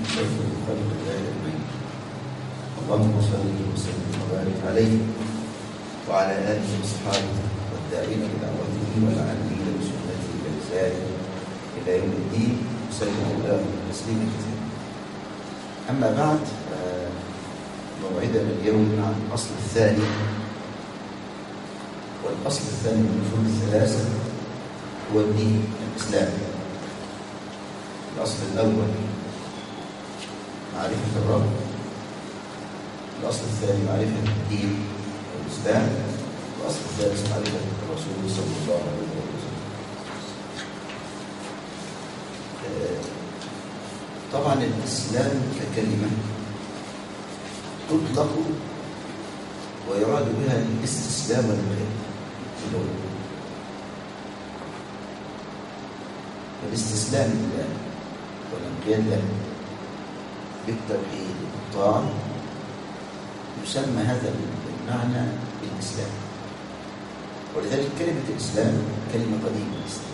سيد خلق الله أجمعين. اللهم صل وسلم وبارك عليه وعلى آله وصحبه والداعين بدعوته والعاملين بسنته بلسانه إلى يوم الدين وسلم الله تسليما كثيرا. أما بعد، موعدنا اليوم مع الأصل الثاني، والأصل الثاني من الأصول الثلاثة هو الدين الإسلامي. الأصل الأول معرفة الرب، الأصل الثاني معرفة الدين والإسلام، الأصل الثالث معرفة الرسول صلى الله عليه وسلم. طبعا الإسلام ككلمة تطلق ويراد بها الاستسلام والانقياد. الاستسلام لله والانقياد له بالتوحيد والطاعة يسمى هذا المعنى بالإسلام. ولذلك كلمة الإسلام كلمة قديمة.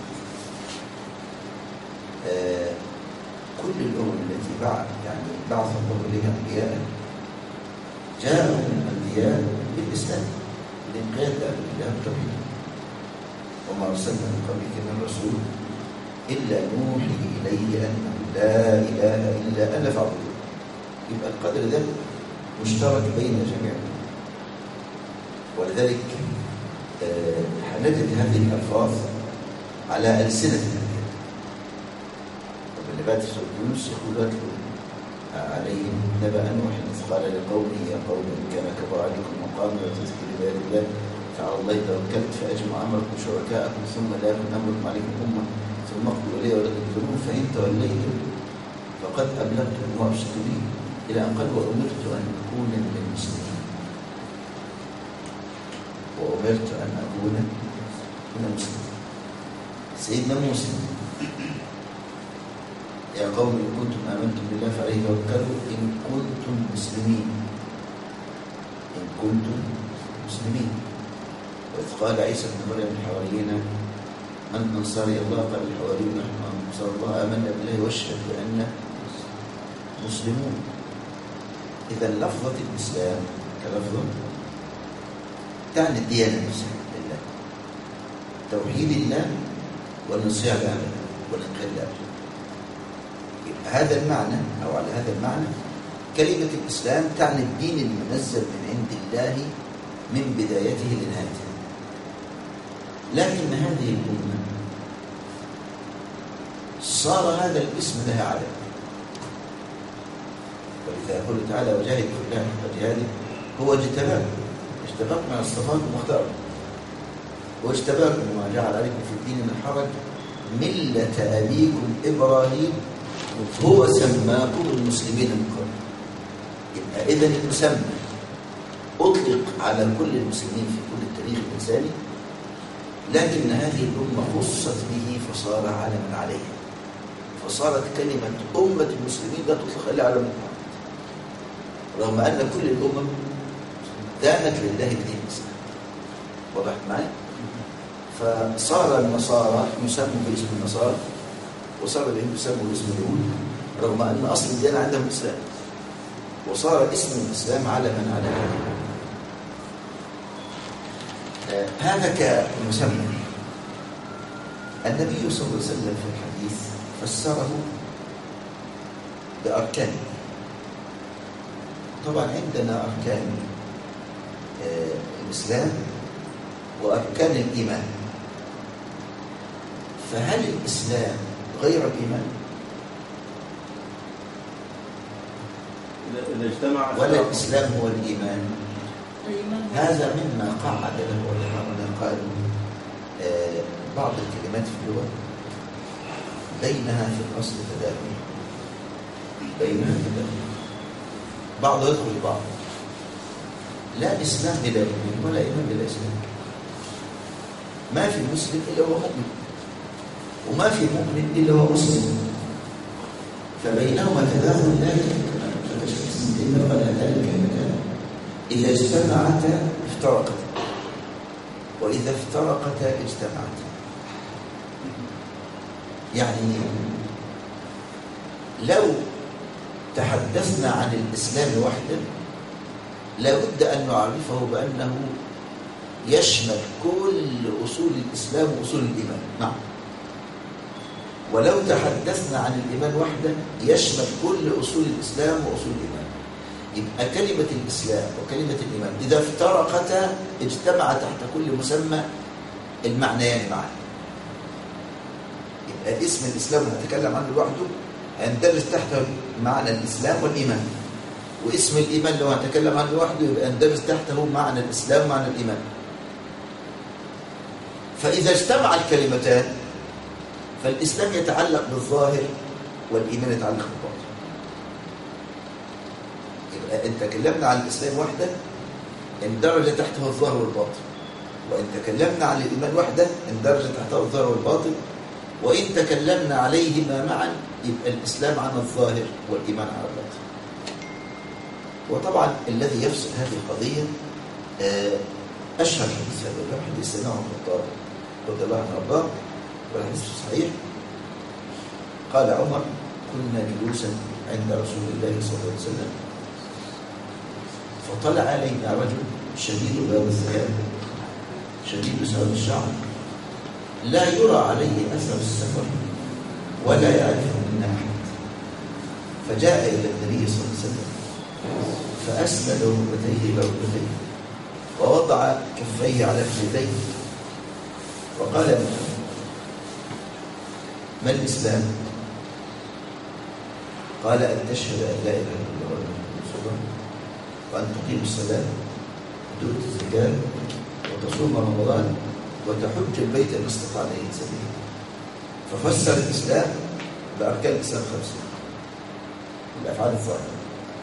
كل الأمم التي بعث الله إليها أنبياء جاءوا الأنبياء بالإسلام، بالانقياد لله والتوحيد. وما أرسلنا من قبلك من رسول إلا نوحي إليه أنه لا إله إلا أنا فاعبدون. يبقى القدر ده مشترك بين جميع الأمم. ولذلك نجد هذه الألفاظ على ألسنة الأنبياء. واللي بعد في سورة يونس يقول عليهم نبأ نوح إذ قال لقومه يا قوم إن كان كبر عليكم مقامي وتذكر بعباد الله فعلى الله توكلت فأجمعوا أمركم شركاءكم ثم لا يكن أمركم عليكم أمة ثم اقضوا إلي ولا تنظرون فإن توليتم فقد أبلغتم وأبشرت به إلى أن قال وأمرت أن أكون من المسلمين. وأمرت أن أكون من المسلمين. سيدنا موسى يا قوم إن كنتم آمنتم بالله فعليه توكلوا إن كنتم مسلمين. إن كنتم مسلمين. وإذ قال عيسى بن مريم الحواريين من أنصاري الله؟ قال الحواريون نحن أنصار الله آمنا بالله واشهد بأننا مسلمون. إذا لفظة الإسلام كلفظة تعني الديانة لله، توحيد الله والانصياع له والانقياد له. هذا المعنى أو على هذا المعنى كلمة الإسلام تعني الدين المنزل من عند الله من بدايته لنهايته. لكن هذه الأمة صار هذا الاسم لها علم. ولذا يقول تعالى وجاهد في الله حق جهاده هو اجتباكم من اصطفاكم واختاركم واجتباكم وما جعل عليكم في الدين من حرج ملة أبيكم إبراهيم هو سماكم المسلمين من قبل. يبقى إذن المسمى أطلق على كل المسلمين في كل التاريخ الإنساني، لكن هذه الأمة خصت به فصار علما عليها، فصارت كلمة أمة المسلمين لا تطلق إلا على محمد، رغم أن كل الأمم دانت لله بدين الإسلام. وضحت معي؟ فصار النصارى يسموا باسم النصارى وصار اليهود يسموا باسم اليهود، رغم أن أصل الديانة عندهم الإسلام، وصار اسم الإسلام علما على هذا كمسمى. النبي صلى الله عليه وسلم في الحديث فسره بأركان. طبعا عندنا أركان الإسلام وأركان الإيمان. فهل الإسلام غير الإيمان؟ إذا اجتمع ولا الإسلام هو الإيمان؟ هذا مما قعد له علماؤنا قالوا بعض الكلمات في اللغة بينها في الأصل تداخل، بعض يدخل بعض. لا إسلام بلا إيمان ولا إيمان بلا إسلام. ما في مسلم إلا هو مؤمن، وما في مؤمن إلا هو مسلم، فبينهما تداخل لا يمكن أن تتشخص. إن قال ذلك المكان إذا اجتمعتا افترقتا وإذا افترقتا اجتمعتا. يعني لو تحدثنا عن الإسلام وحده لابد أن نعرفه بأنه يشمل كل أصول الإسلام وأصول الإيمان. نعم. ولو تحدثنا عن الإيمان وحده يشمل كل أصول الإسلام وأصول الإيمان. يبقى كلمة الإسلام وكلمة الإيمان إذا افترقتا اجتمع تحت كل مسمى المعنيان معا. يبقى اسم الإسلام نتكلم عنه لوحده هيندرج تحت معنى الإسلام والإيمان، واسم الإيمان لو هنتكلم عنه لوحده يبقى يندرج تحته معنى الإسلام ومعنى الإيمان. فإذا اجتمع الكلمتان فالإسلام يتعلق بالظاهر والإيمان يتعلق بالباطن. يبقى إن تكلمنا عن الإسلام وحده اندرج تحته الظاهر والباطن، وإن تكلمنا عن الإيمان وحده اندرج تحته الظاهر والباطن، وإن تكلمنا عليهما معا يبقى الإسلام عن الظاهر والإيمان عن الباطن. وطبعا الذي يفصل هذه القضية أشهر حديث هذا الباب حديث سيدنا عمر بن الخطاب رضي الله عنه وارضاه، والحديث صحيح. قال عمر: كنا جلوسا عند رسول الله صلى الله عليه وسلم فطلع علينا رجل شديد بياض الثياب شديد سواد الشعر لا يرى عليه أثر السفر ولا يعرفه منا أحد، فجاء إلى النبي صلى الله عليه وسلم فأسند ركبتيه إلى ركبتيه ووضع كفيه على فخذيه وقال: ما الإسلام؟ قال: أن تشهد أن لا إله إلا الله وأن تقيم الصلاة وتؤتي الزكاة وتصوم رمضان وتحج البيت إن استطاع إليه سبيلا. ففسر الإسلام بأركان الإسلام 5 الأفعال الظاهرة.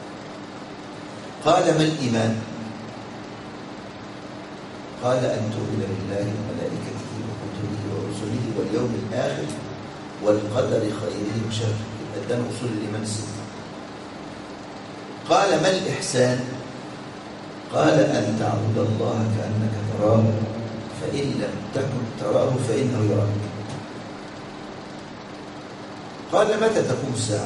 قال: ما الإيمان؟ قال: أن تؤمن بالله وملائكته وكتبه ورسله واليوم الآخر والقدر خيره وشره. يبقى ده أصول الإيمان 6. قال: ما الإحسان؟ قال: أن تعبد الله كأنك تراه فإن لم تكن تراه فإنه يراك. قال: متى تقوم الساعة؟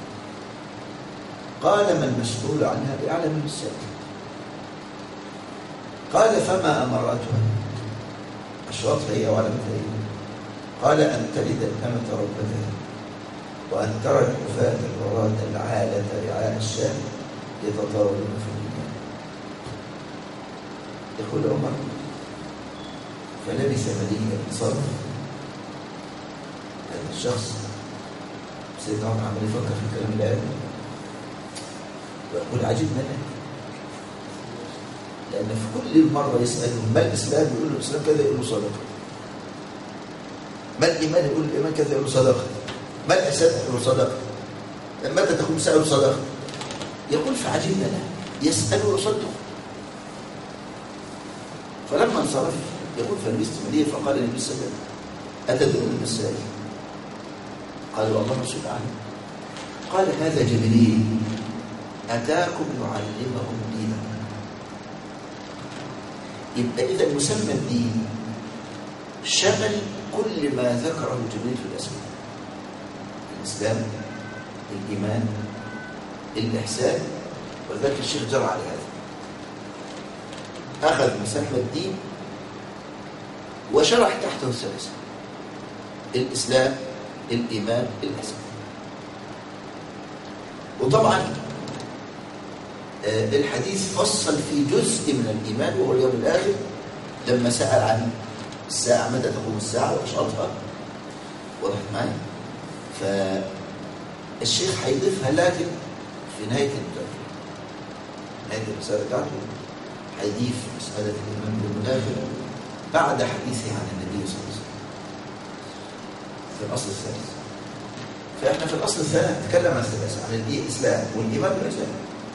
قال: ما المسؤول عنها بأعلم من السائل. قال: فما أمراتها؟ أشراطها هي وعلمتها هي. قال: أن تلد الأمة ربتها وأن ترى الحفاة العراة العالة رعاء الشام يتطاولون في الدنيا. يقول عمر: فلبث مليا صرف. هذا الشخص سيدنا عمر عمال يفكر في الكلام اللي قاله ويقول: عجبنا له، لأن في كل مرة يسأله ما الإسلام يقول له الإسلام كذا يقول له صدقة، ما الإيمان يقول له الإيمان كذا يقول له صدقة، ما الإحسان يقول له صدقة، متى تقوم الساعة يقول صدقة. يقول: فعجبنا له، يسأله ويصدق. فلما انصرف يقول: فلبثت مليا فقال النبي صلى الله عليه وسلم: أتدرون من السائل؟ قالوا: الله رسول أعلم. قال: هذا جبريل أتاكم يعلمكم دينكم. يبقى إذا مسمى الدين شمل كل ما ذكره جبريل في الأسماء: الإسلام، الإيمان، الإحسان. ولذلك الشيخ جرى على هذا، أخذ مسمى الدين وشرح تحته 3: الإسلام، الإيمان، الإحسان. وطبعا الحديث فصل في جزء من الإيمان وهو اليوم الآخر لما سأل عن الساعة، متى تقوم الساعة وأشراطها. وضحت معي؟ فالشيخ هيضيفها لكن في نهاية الرسالة بتاعته هيضيف مسألة الإيمان باليوم الآخر بعد حديثه عن النبي صلى الله عليه وسلم في الأصل الثالث. فإحنا في الأصل الثالث نتكلم عن الثلاثة، عن الإسلام والإيمان والإحسان.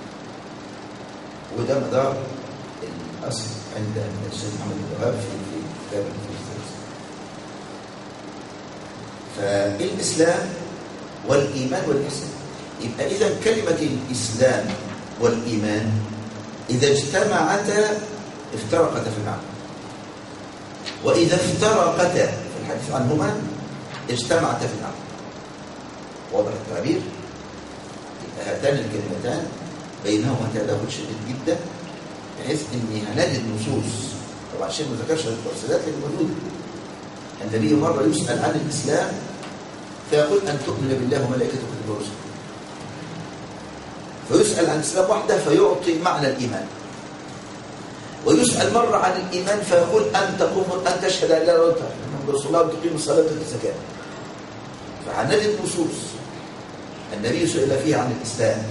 وده مدار الأصل عند الشيخ محمد بن وهاب في كتاب الثالث. فالإسلام والإيمان والإحسان. يبقى إذا كلمة الإسلام والإيمان إذا اجتمعتا افترقتا في المعنى، وإذا افترقتا في الحديث عنهما اجتمعتا في المعنى. واضح التعبير؟ هاتان الكلمتان بينهما تداخل شديد جدا، بحيث ان هنجد نصوص. طبعا الشيخ ما ذكرش التفصيلات اللي موجوده. النبي مره يسال عن الاسلام فيقول ان تؤمن بالله وملائكته وكتبه ورسله، فيسال عن الاسلام وحده فيعطي معنى الايمان، ويسال مره عن الايمان فيقول ان تشهد ان لا اله الا الله محمد رسول الله وتقيم الصلاه وتؤتي الزكاه. فهنجد نصوص النبي سئل فيها عن الاسلام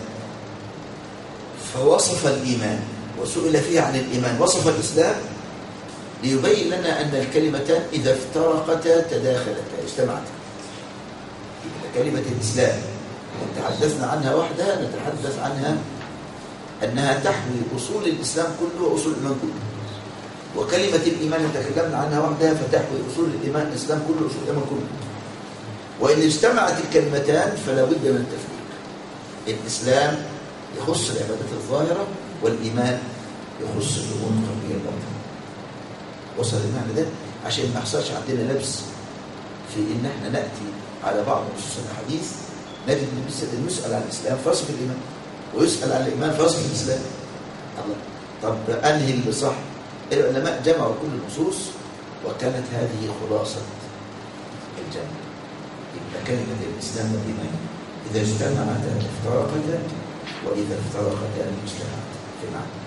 فوصف الايمان، وسئل فيها عن الايمان وصف الاسلام، ليبين لنا ان الكلمتان اذا افترقتا تداخلتا اجتمعتا. كلمه الاسلام تحدثنا عنها وحدها، نتحدث عنها انها تحوي اصول الاسلام كله واصول الايمان كله. وكلمه الايمان تكلمنا عنها وحدها فتحوي اصول الايمان الاسلام كله واصول الايمان كله. وان اجتمعت الكلمتان فلا بد من التفريق. الاسلام يخص العبادات الظاهره، والايمان يخص الامور القلبيه الباطنه. وصل المعنى ده عشان ما يحصلش عندنا لبس في ان احنا ناتي على بعض نصوص الحديث نجد ان يسال عن الاسلام فيصف الايمان، ويسال عن الايمان فيصف الاسلام. الله، طب انهي اللي صح؟ العلماء جمعوا كل النصوص وكانت هذه خلاصه الجمع. يبقى كلمه الاسلام والايمان اذا اجتمعتا افترقتا، واذا افترقتا اجتمعتا في معنى.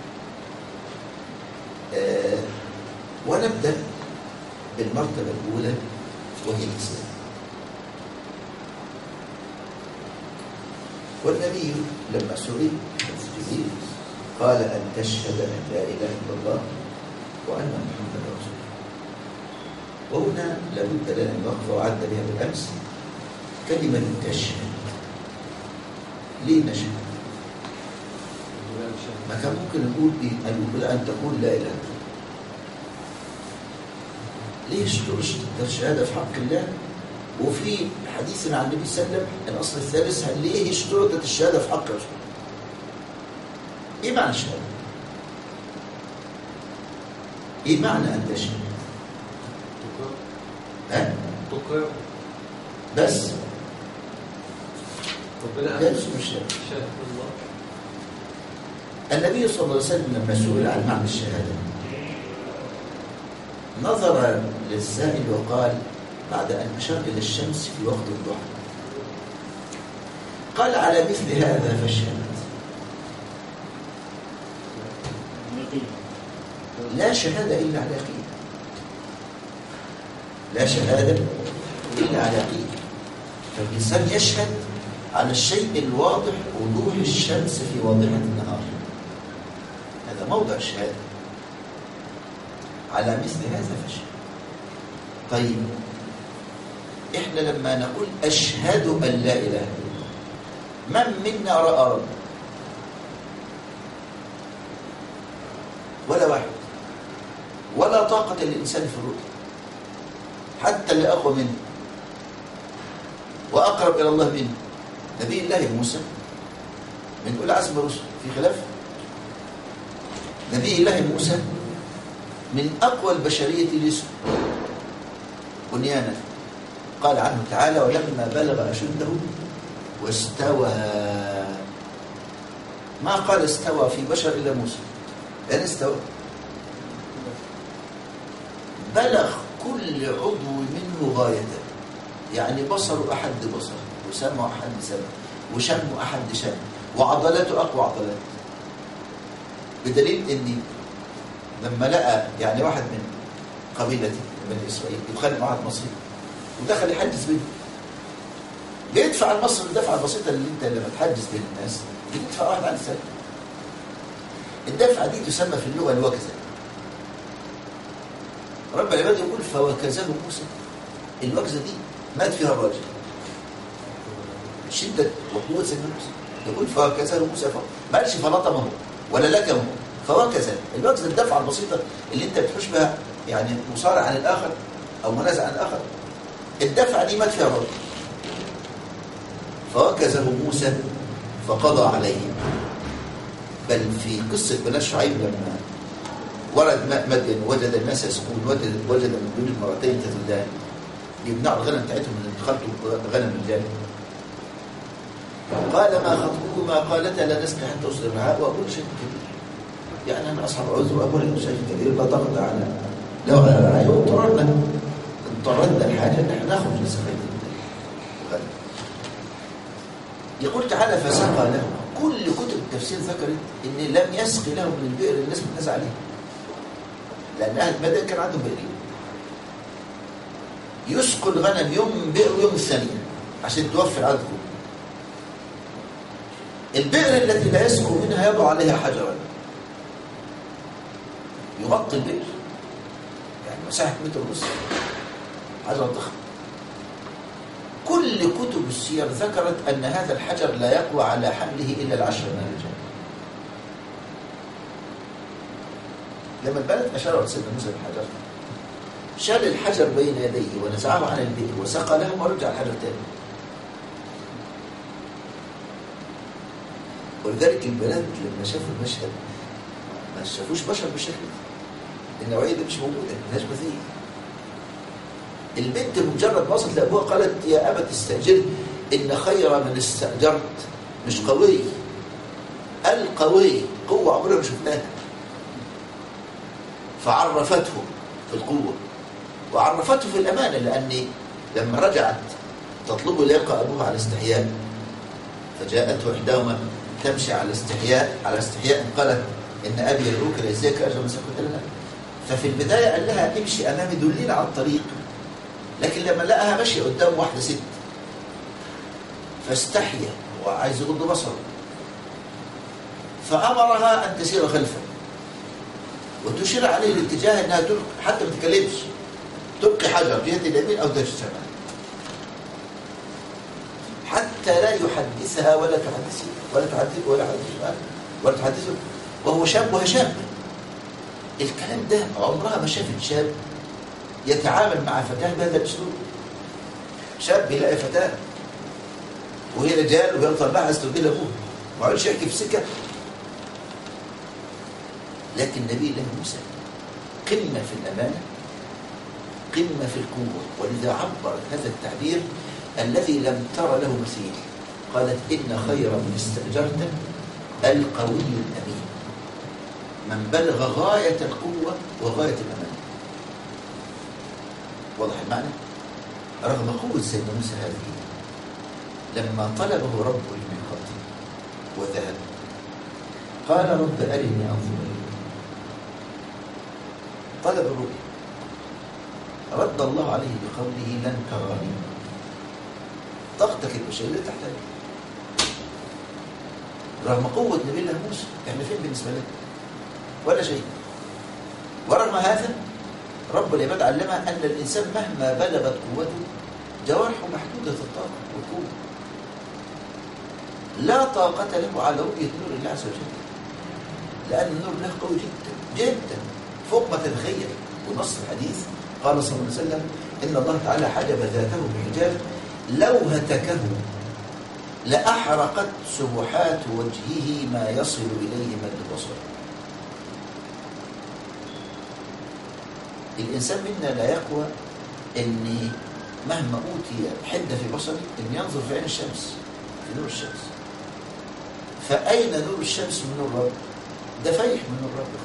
ونبدأ بالمرتبة الأولى وهي الإسلام. والنبي لما سئل جبريل قال أن تشهد أن لا إله إلا الله وأن محمدا رسول الله. وهنا لابد لنا أن نقف وعد بها بالأمس كلمة تشهد. ليه نشهد؟ ما كان ممكن نقول أن تقول لا إله إلا الله. ليه الشهادة في حق الله؟ وفي حديث عن النبي صلى الله عليه وسلم الأصل الثالث ليه اشترطت الشهادة في حق رسول؟ إيه معنى الشهادة؟ إيه معنى أن تشهد؟ تقر بس ربنا لا اسمه الشهادة. الله. النبي صلى الله عليه وسلم لما سئل عن معنى الشهادة نظر للسائل وقال بعد أن أشار إلى الشمس في وقت الضحى قال على مثل هذا فاشهد. لا شهادة إلا على يقين، لا شهادة إلا على يقين. فالإنسان يشهد على الشيء الواضح وضوح الشمس في واضحة النهار، هذا موضع الشهادة. على مثل هذا فاشهد. طيب احنا لما نقول أشهد أن لا إله إلا الله، من منا رأى رب؟ ولا واحد. ولا طاقة للإنسان في الرؤية، حتى اللي أقوى منه وأقرب إلى الله منه نبي الله موسى من أولي عزم الرسل في خلاف. نبي الله موسى من أقوى البشرية جسم بنيانا، قال عنه تعالى ولما بلغ أشده واستوى. ما قال استوى في بشر إلا موسى، لأن استوى بلغ كل عضو منه غايته، يعني بصره أحد بصر، وسمعه أحد سمع، وشمه أحد شم، وعضلاته أقوى عضلات. بدليل أني لما لقى يعني واحد من قبيلة بني إسرائيل يتخانق مع واحد مصري ودخل يحجز بينه، بيدفع المصري الدفعة البسيطة اللي انت لما تحجز بين الناس بتدفع واحد عن السنة. الدفعة دي تسمى في اللغة الوكزة. رب العباد يقول فوكزه موسى. الوكزة دي مات فيها الراجل، شدة وقوة سيدنا موسى. يقول فوكزه موسى، ما قالش فلطمه ولا لكمه، فوكزه. الوكزة الدفعة البسيطة اللي انت بتحوش بها يعني مصارع عن الآخر أو منازع عن الآخر، الدفعة دي مات فيها الراجل. فوكزه موسى فقضى عليه. بل في قصة بني شعيب لما ورد ماء مدين وجد الناس يسقون، وجد من دون المرأتين تذلان يمنعوا الغنم بتاعتهم من خلطوا غنم الجانب، قال ما خطبكما؟ قالتا لا نسقي حتى يصدر الرعاء وأبونا شيء كبير. يعني أنا أصحاب عذر وأبونا شيء كبير، لا ضغط على لو على الرعاية، اضطررنا الحاجة أن احنا ناخذ نسقي. يقول تعالى فسقى له. كل كتب التفسير ذكرت ان لم يسقي له من البئر اللي الناس بتنازع عليه، لان اهل مدين كان عندهم بئرين يسقوا الغنم يوم بئر ويوم الثانيه عشان توفر عددكم. البئر التي لا يسقوا منها يضع عليها حجرا يغطي البئر، يعني مساحه متر ونص، حجر ضخم. كل كتب السير ذكرت أن هذا الحجر لا يقوى على حمله إلا 10 من الرجال. لما البلد أشار سيدنا موسى بالحجر، شال الحجر بين يديه ونزعه عن البئر وسقى له ورجع الحجر تاني. ولذلك البنات لما شافوا المشهد ما شافوش بشر بالشكل ده، النوعية دي مش موجودة، ملهاش مثيل. البنت بمجرد ما وصلت لأبوها قالت يا أبت استأجر إن خير من استأجرت مش قوي، القوي قوة عمرنا ما شفناها. فعرفته في القوة وعرفته في الأمانة، لأن لما رجعت تطلب ليقى أبوها على استحياء فجاءته إحداهما تمشي على استحياء قالت إن أبي يدعوك ليجزيك أجر ما سكت لنا. ففي البداية قال لها امشي أمامي دلينا على الطريق، لكن لما لقاها ماشيه قدام واحده ست فاستحيا وعايز يغض بصره، فامرها ان تسير خلفه وتشير عليه الاتجاه انها حتى ما تتكلمش، تبقي حجر جهه اليمين او جهه الشمال حتى لا يحدثها ولا تحدثه وهو شاب وهي شابه. الكلام ده عمرها ما شافت شاب يتعامل مع فتاة بهذا الاسلوب. شاب يلاقي فتاة وهي رجال وينطر بها استوديل ابوه ما عادش يحكي في سكه. لكن نبي الله موسى قمه في الامانه، قمه في القوه، ولذا عبرت هذا التعبير الذي لم تر له مثيل. قالت ان خير من استاجرت القوي الامين، من بلغ غايه القوه وغايه الامانه. واضح المعنى؟ رغم قوة سيدنا موسى هذه لما طلبه ربه الميقات وذهب قال رب أرني أنظر إليك. طلب الرؤيا، رد الله عليه بقوله لن تراني، طاقتك البشرية لا تحتاج. رغم قوة نبي الله موسى احنا فين بالنسبة لنا؟ ولا شيء. ورغم هذا رب العباد علمها أن الإنسان مهما بلغت قوته جوارحه محدودة الطاقة والقوة، لا طاقة له على رؤية نور الله عز وجل، لأن النور له قوي جدا جدا فوق ما تتخيل. ونص الحديث قال صلى الله عليه وسلم إن الله تعالى حجب ذاته بحجاب لو هتكه لأحرقت سبحات وجهه ما يصل إليه مد البصر. الإنسان منا لا يقوى أن مهما أوتي حدة في بصره أن ينظر في عين الشمس، في نور الشمس. فأين نور الشمس من نور الرب؟ ده فايح من نور الرب.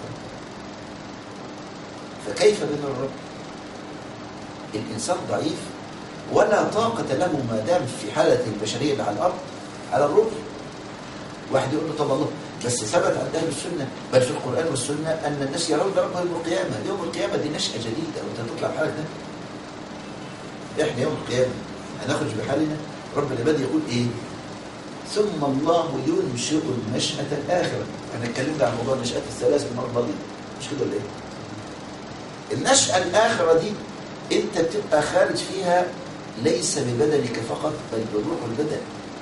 فكيف بنور الرب؟ الإنسان ضعيف ولا طاقة له ما دام في حالة البشرية اللي على الأرض على الرؤية. واحد يقول له طب الله بس ثبت عند أهل السنة بل في القرآن والسنة أن الناس يرون ربهم يوم القيامة. يوم القيامة دي نشأة جديدة وأنت تطلع بحالك ده. إحنا يوم القيامة هنخرج بحالنا. رب العباد يقول إيه؟ ثم الله ينشئ النشأة الآخرة. أنا اتكلمت عن موضوع النشأة الثلاث من المرة الماضية مش كده ولا إيه؟ النشأة الآخرة دي أنت بتبقى خارج فيها ليس ببدنك فقط بل بالروح والبدن،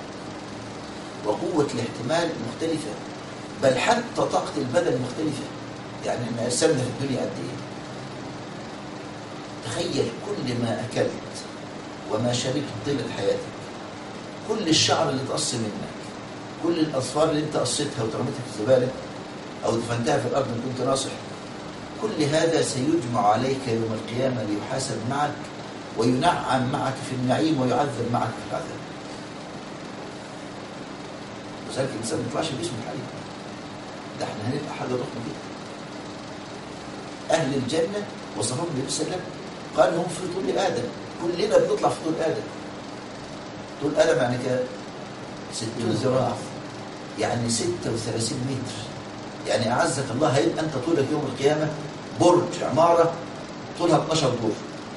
وقوة الاحتمال مختلفة، بل حتى طاقة البدن مختلفة. يعني احنا قسمنا في الدنيا قد ايه؟ تخيل كل ما أكلت وما شربت طيلة حياتك، كل الشعر اللي تقص منك، كل الأظفار اللي انت قصيتها وترميتها في الزبالة أو دفنتها في الأرض إن كنت ناصح، كل هذا سيجمع عليك يوم القيامة ليحاسب معك وينعم معك في النعيم ويعذب معك في العذاب. وذلك الإنسان ما يطلعش باسم الحي، ده احنا هنبقى حاجة ضخمة جدا. أهل الجنة وصفهم النبي صلى الله عليه وسلم قال هم في طول آدم، كلنا بنطلع في طول آدم. طول آدم يعني كده 60 ذراع، يعني 36 متر. يعني أعزك الله هيبقى أنت طولك يوم القيامة برج عمارة طولها 12 دور.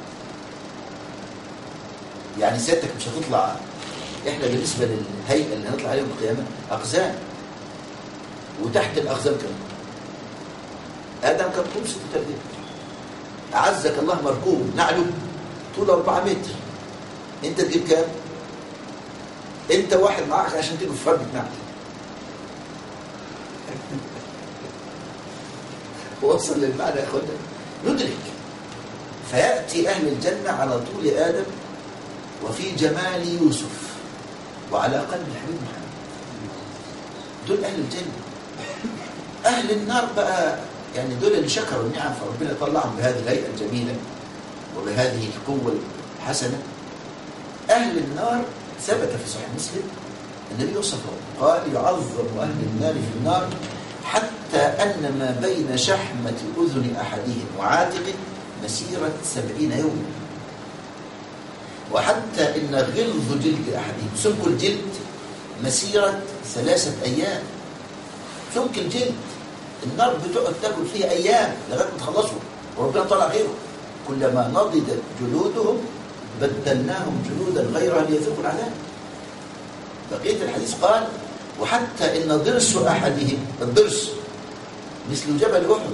يعني سيادتك مش هتطلع، احنا بالنسبة للهيئة اللي هنطلع عليها يوم القيامة أقزام، وتحت الأقزام كمان. آدم كان طول 36 متر. أعزك الله مركوب نعله طول 4 متر. أنت تجيب كام؟ أنت واحد معك عشان تجيب فردة نعل. وصل للمعنى يا أخوانا، ندرك. فيأتي أهل الجنة على طول آدم وفي جمال يوسف وعلى قلب الحبيب محمد. دول أهل الجنة. أهل النار بقى يعني دول اللي شكروا النعم، فربنا طلعهم بهذه الهيئة الجميلة وبهذه القوة الحسنة. أهل النار ثبت في صحيح مسلم النبي وصفه قال يعظم أهل النار في النار حتى أن ما بين شحمة أذن أحدهم وعاتقه مسيرة 70 يوما، وحتى إن غلظ جلد أحدهم سمك الجلد مسيرة 3 أيام. سمك الجلد النار بتقعد تاكل فيها أيام لغاية ما تخلصوا، وربنا طلع غيره. كلما نضجت جلودهم بدلناهم جلودا غيرها ليذوقوا العذاب. بقية الحديث قال وحتى إن ضرس أحدهم، الضرس مثل جبل أحد.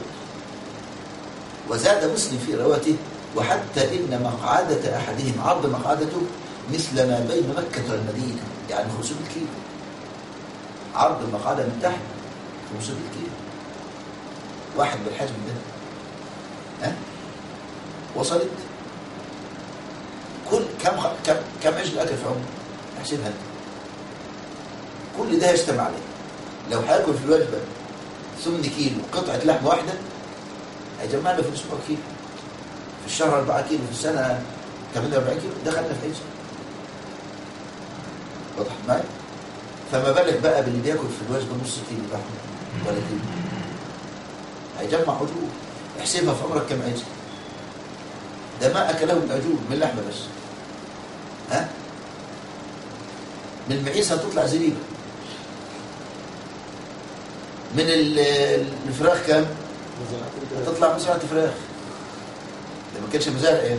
وزاد مسلم في رواته وحتى إن مقعدة أحدهم، عرض مقعدته مثل ما بين مكة والمدينة، يعني 500 كيلو. عرض المقعدة من تحت 500 كيلو. واحد بالحجم ده ها وصلت كل كم عجل أكل في عمره؟ احسبها انت. كل ده يجتمع عليه. لو هاكل في الوجبة 8 كيلو قطعة لحمة واحدة هيجمع له في الأسبوع كيلو، في الشهر 4 كيلو، في السنة 48 كيلو. دخلنا في عجل. واضح معي؟ فما بالك بقى باللي بياكل في الوجبة نص كيلو لحمة ولا كيلو، هيجمع عجول. احسبها في عمرك كم عجل. ده ما أكله من عجول من اللحمة بس. ها؟ من المعيز هتطلع زريبة. من الفراخ كام؟ هتطلع مزرعة فراخ. ده ما كانش مزارع ايه؟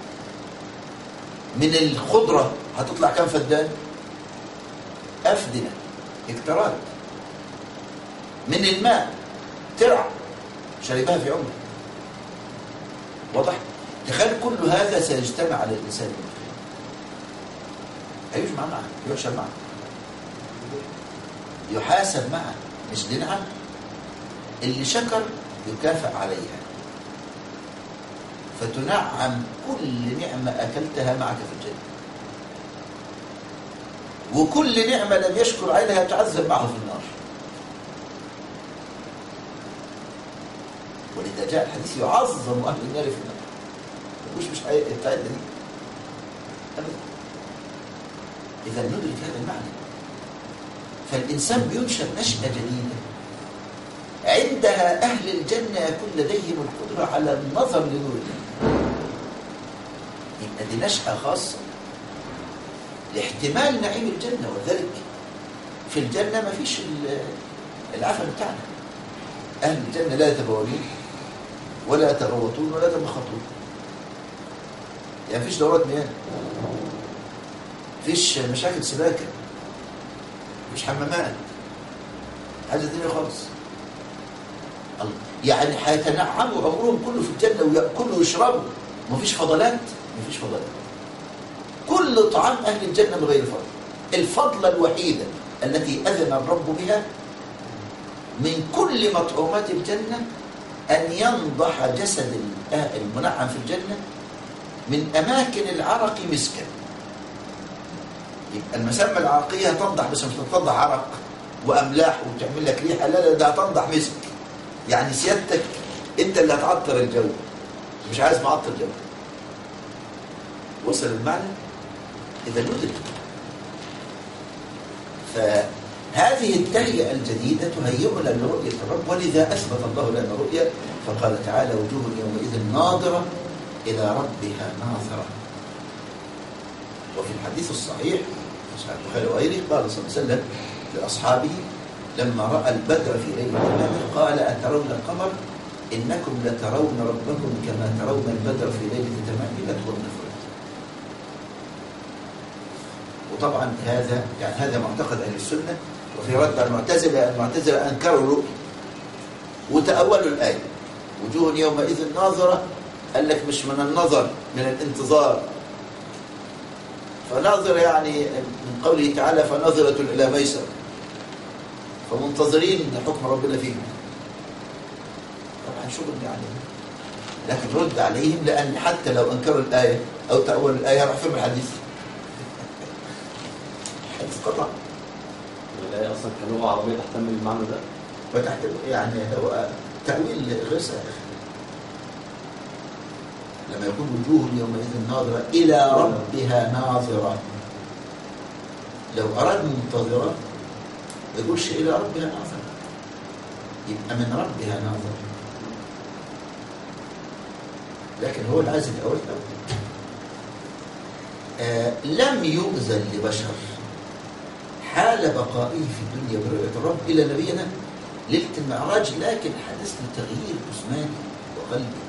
من الخضرة هتطلع كام فدان؟ أفدنة، هكتارات. من الماء ترع شربها في عمره. واضح؟ تخيل كل هذا سيجتمع على الإنسان هيجمع معه، يحشر معه، يحاسب معه. مش دي نعم؟ اللي شكر يكافئ عليها، فتنعم كل نعمة أكلتها معك في الجنة، وكل نعمة لم يشكر عليها يتعذب معه في النار. ولذا جاء الحديث يعظم أهل النار في النار. مش هيتعد دي أبدا. إذا ندرك هذا المعنى، فالإنسان بينشأ نشأة جديدة عندها أهل الجنة يكون لديهم القدرة على النظر لنور الله. يبقى دي نشأة خاصة لاحتمال نعيم الجنة. وذلك في الجنة ما فيش العفن بتاعنا. أهل الجنة لا يتبولون ولا يتغوطون ولا يتمخطون. يعني فيش دورات مياه، فيش مشاكل سباكة، فيش حمامات، حاجة دنيا خالص. يعني هيتنعموا عمرهم كله في الجنة ويأكلوا ويشربوا. مفيش فضلات، مفيش فضلات. كل طعام أهل الجنة من غير فضل. الفضلة الوحيدة التي أذن الرب بها من كل مطعومات الجنة أن ينضح جسد المنعم في الجنة من أماكن العرق مسكا. يبقى المسمى العرقية تنضح، بس مش تنضح عرق وأملاح وتعمل لك ريحة، لا ده هتنضح مسك. يعني سيادتك أنت اللي هتعطر الجو، مش عايز معطر الجو. وصل المعنى؟ إذا ندرك. هذه التهيئة الجديدة تهيئنا لرؤية الرب، ولذا أثبت الله لنا رؤية فقال تعالى: وجوه يومئذ ناظرة إلى ربها ناظرة. وفي الحديث الصحيح في صحيح البخاري وغيره قال صلى الله عليه وسلم لأصحابه لما رأى البدر في ليلة البدر قال: أترون القمر؟ إنكم لترون ربكم كما ترون البدر في ليلة تمامه لا ترون فرد. وطبعا هذا معتقد أهل السنة. وفي رد على المعتزلة أنكروا الرؤية وتأولوا الآية وجوه يومئذ ناظرة، قال لك مش من النظر، من الانتظار. فناظر يعني من قوله تعالى: فنظرة إلى ميسر، فمنتظرين حكم ربنا فيهم. طبعا شغل يعني، لكن رد عليهم لأن حتى لو أنكروا الآية أو تأولوا الآية راح فهم الحديث. حديث قطع. الآية أصلا كلغة عربية تحتمل المعنى ده؟ وتحتمل يعني هو تأويل غير صحيح. لما يكون وجوه يومئذ ناظرة إلى ربها ناظرة، لو أراد منتظرة ما يقولش إلى ربها ناظرة، يبقى من ربها ناظرة. لكن هو العازل الأول لم يؤذن لبشر حال بقائه في الدنيا برؤية الرب إلى نبينا ليلة المعراج، لكن حدث له تغيير جسماني وقلبي،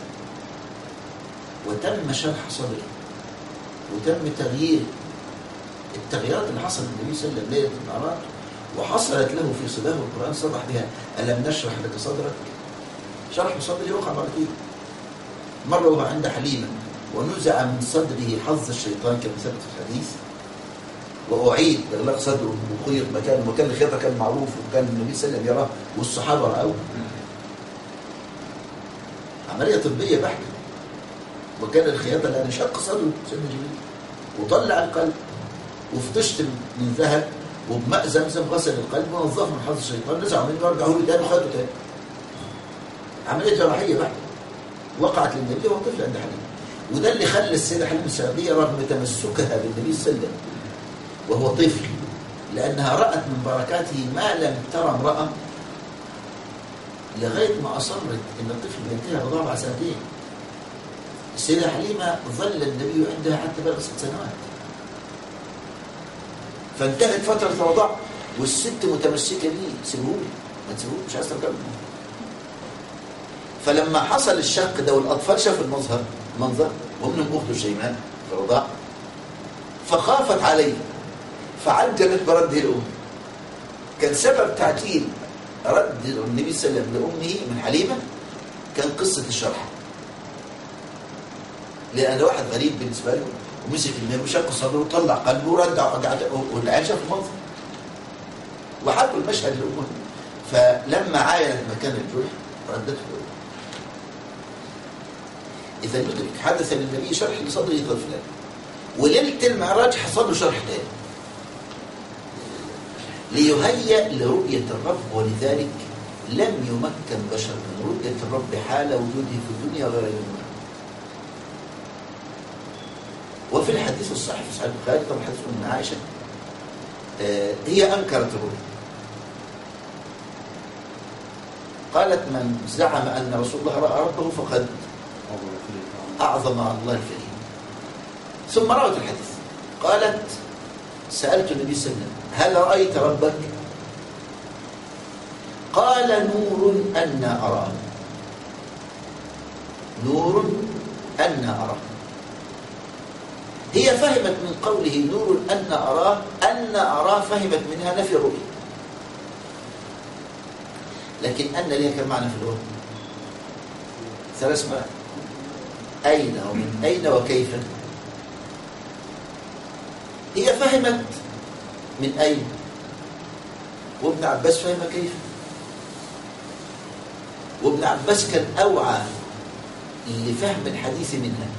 وتم شرح صدره، وتم تغيير التغييرات اللي حصلت للنبي صلى الله عليه وسلم ليلة المعراج، وحصلت له في صداه القرآن صرح بها: ألم نشرح لك صدرك؟ شرح صدره وقع مرتين، مرة وهو عند حليمة ونزع من صدره حظ الشيطان كما ثبت في الحديث، وأعيد إغلاق صدره وخيط مكان، وكان الخيطة كان معروف وكان النبي صلى الله عليه وسلم يراه والصحابة رأوه. عملية طبية بحتة. وكان الخياطة لأن شق صدره سيدنا جبريل وطلع القلب وفتشت من ذهب وبماء زمزم غسل القلب ونظفه من حظ الشيطان، نزعه منه ورجعه له تاني وخيطه تاني. عملية جراحية بحتة وقعت للنبي وهو طفل عند حليمة. وده اللي خلى السيدة حليمة السعدية رغم تمسكها بالنبي صلى الله عليه وسلم وهو طفل، لأنها رأت من بركاته ما لم ترى امرأة، لغاية ما أصرت أن الطفل ينتهي بضع سنتين. السيدة حليمة ظل النبي عندها حتى بلغ 6 سنوات، فانتهت فترة الوضع والست متمسكة بيه: سيبهولي ما تسيبهولي، مش عايز ترجع. فلما حصل الشق ده والأطفال شافوا المنظر ومنهم أخته شيماء في الرضاع، فخافت عليه فعجلت برده الأم. كان سبب تعجيل رد النبي صلى الله عليه وسلم لأمه من حليمة كان قصة الشرح، لأن واحد غريب بالنسبة له ومسك النبي وشق صدره وطلع قلبه ورجع والعيال شاف المنظر وحكوا المشهد لأمه. فلما عاينت مكان الجرح ردته الأم. إذا ندرك حدث للنبي شرح لصدره طفلا، وليلة المعراج حصل له شرح تاني ليهيأ لرؤية الرب، ولذلك لم يمكن بشر من رؤية الرب حال وجوده في الدنيا غير يوم. وفي الحديث الصحيح في صحيح البخاري طبعا حديث أم عائشة هي أنكرت الرؤية، قالت: من زعم أن رسول الله رأى ربه فقد أعظم على الله الكريم. ثم روت الحديث قالت: سألت النبي صلى الله عليه وسلم: هل رأيت ربك؟ قال: نور أنا أراه. نور أنا أراه. هي فهمت من قوله نور أنا أراه أن أراه، فهمت منها نفي الرؤية، لكن أن ليها كم معنى في اللغة؟ 3 معاني: أين ومن أين وكيف. هي فهمت من أين، وابن عباس فهم كيف، وابن عباس كان أوعى لفهم الحديث منها.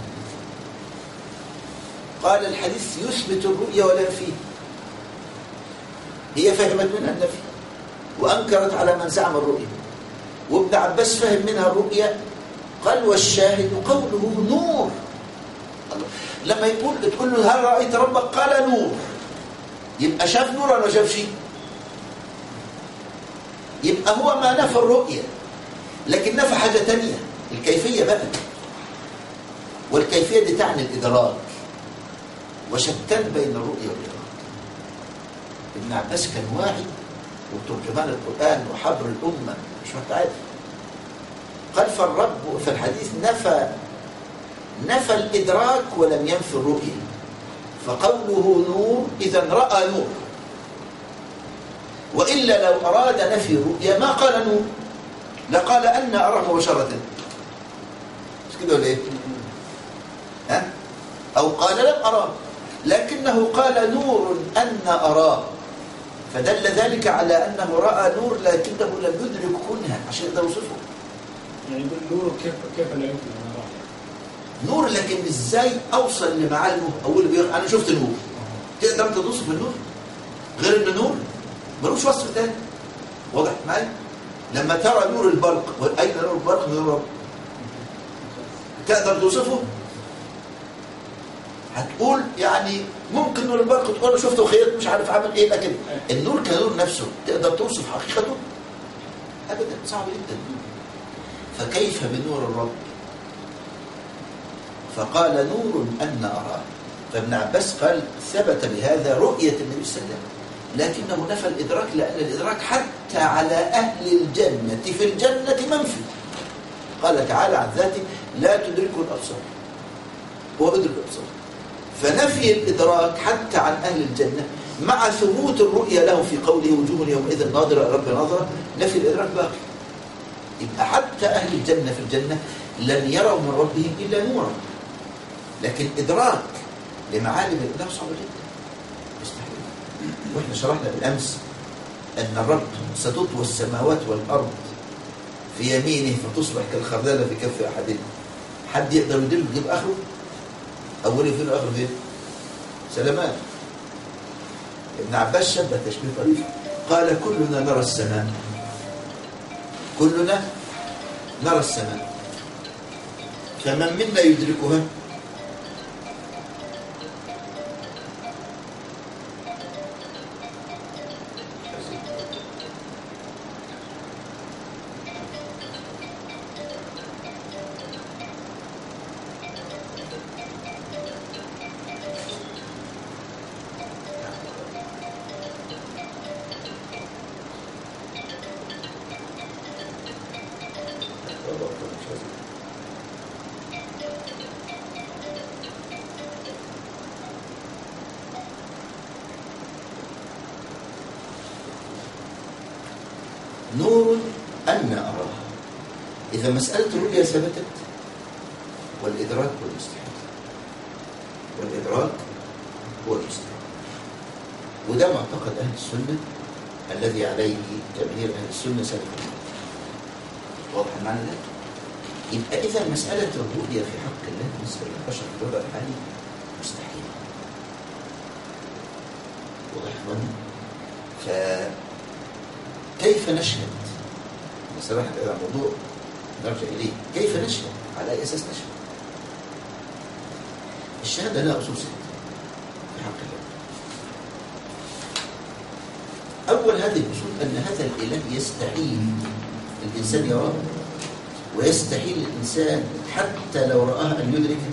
قال: الحديث يثبت الرؤية ولا ينفيه. هي فهمت منها النفي وأنكرت على من زعم الرؤية، وابن عباس فهم منها الرؤية. قال: والشاهد قوله نور. لما تقول له: هل رأيت ربك؟ قال: نور. يبقى شاف نور ولا ما شاف شيء؟ يبقى هو ما نفى الرؤية، لكن نفى حاجة تانية، الكيفية بقى. والكيفية دي تعني الإدراك، وشتان بين الرؤية والإدراك. ابن عباس كان واعي وترجمان القرآن وحبر الأمة، مش متعادل. قال فالرب في الحديث نفى الإدراك ولم ينفي الرؤية، فقوله نور إذا رأى نور، وإلا لو أراد نفي الرؤية ما قال نور، لقال أن أراه مباشرة، مش كده ولا إيه؟ ها؟ أو قال لم أراه، لكنه قال نور أن أراه، فدل ذلك على أنه رأى نور لكنه لم يدرك كنها عشان يقدر يوصفه. يعني يقول نور كيف لا يمكن أن أراه؟ نور، لكن ازاي اوصل لمعالمه؟ انا شفت نور، تقدر انت توصف النور غير ان نور ملوش وصف تاني؟ واضح معايا؟ لما ترى نور البرق، اين نور البرق من نور؟ تقدر توصفه؟ هتقول يعني ممكن نور البرق تقول له شفته خير مش عارف عمل ايه، لكن النور كنور نفسه تقدر توصف حقيقته؟ ابدا، صعب جدا. فكيف بنور الرب؟ فقال نور أن أراه. فابن عباس قال ثبت بهذا رؤية النبي صلى الله عليه وسلم، لكنه نفى الإدراك، لأن الإدراك حتى على أهل الجنة في الجنة منفي. قال تعالى عن ذاته لا تدركه الأبصار، هو يدرك الأبصار. فنفي الإدراك حتى عن أهل الجنة مع ثبوت الرؤية له في قوله وجوه يومئذ ناظرة إلى رب ناظرة، نفي الإدراك باقي. يبقى حتى أهل الجنة في الجنة لن يروا من ربهم إلا نورا، لكن إدراك لمعالم الإله صعب جدا، مستحيل. وإحنا شرحنا بالأمس أن الرب ستطوى السماوات والأرض في يمينه فتصبح كالخردلة في كف أحدنا. حد يقدر يدل يجيب آخره؟ أوله فين وآخره فين؟ سلامات. ابن عباس شبه تشبيه طريف، قال كلنا نرى السماء، كلنا نرى السماء، فمن منا يدركها؟ نور أن أراها. إذا مسألة الرؤية ثبتت، والإدراك هو المستحيل، والإدراك هو المستحيل. وده معتقد أهل السنة الذي عليه جماهير أهل السنة سلفا. واضح المعنى ده؟ يبقى إذا مسألة الرؤية في حق الله بالنسبة للبشر في الوضع الحالي مستحيل. واضح المعنى؟ كيف نشهد؟ نسأل هذا الموضوع نرجع إليه. كيف نشهد؟ على أي أساس نشهد؟ الشهادة لها أصول ستة في حق الله. أول هذه الأصول أن هذا الإله يستحيل الإنسان يراه، ويستحيل الإنسان حتى لو رآه أن يدركه.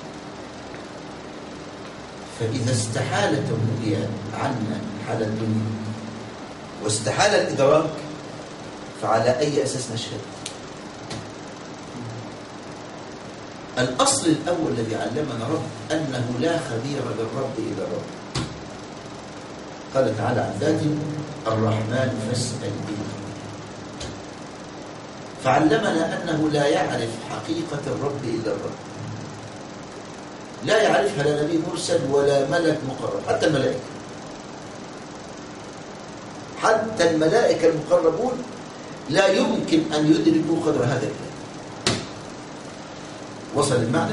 فإذا استحالت الرؤيا عنا حال الدنيا واستحال الإدراك، فعلى أي أساس نشهد؟ الأصل الأول الذي علمنا رب أنه لا خبير بالرب إلا الرب. قال تعالى عن ذاته الرحمن فاسأل به. فعلمنا أنه لا يعرف حقيقة الرب إلا الرب، لا يعرفها لا نبي مرسل ولا ملك مقرب، حتى الملائكة. حتى الملائكة المقربون لا يمكن أن يدركوا قدر هذا الكلام. وصل المعنى؟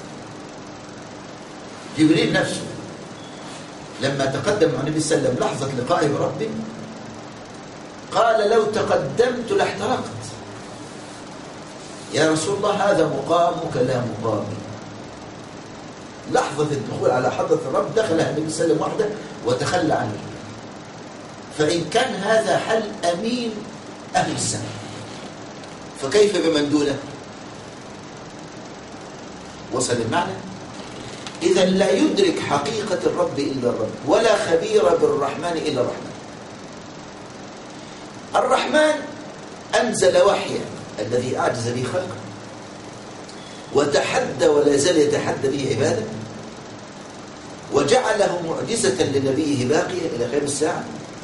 جبريل نفسه لما تقدم مع النبي صلى الله عليه وسلم لحظة لقائه بربه قال لو تقدمت لاحترقت. يا رسول الله هذا مقامك لا مقامي. لحظة الدخول على حضرة الرب دخلها النبي صلى الله عليه وسلم وحده وتخلى عنه. فإن كان هذا حل أمين أهل السماء، فكيف بمن دونه؟ وصل المعنى؟ إذا لا يدرك حقيقة الرب إلا الرب، ولا خبير بالرحمن إلا الرحمن. الرحمن أنزل وحيا الذي أعجز به خلقه، وتحدى ولا زال يتحدى به عباده، وجعله معجزة لنبيه باقية إلى قيام الساعة.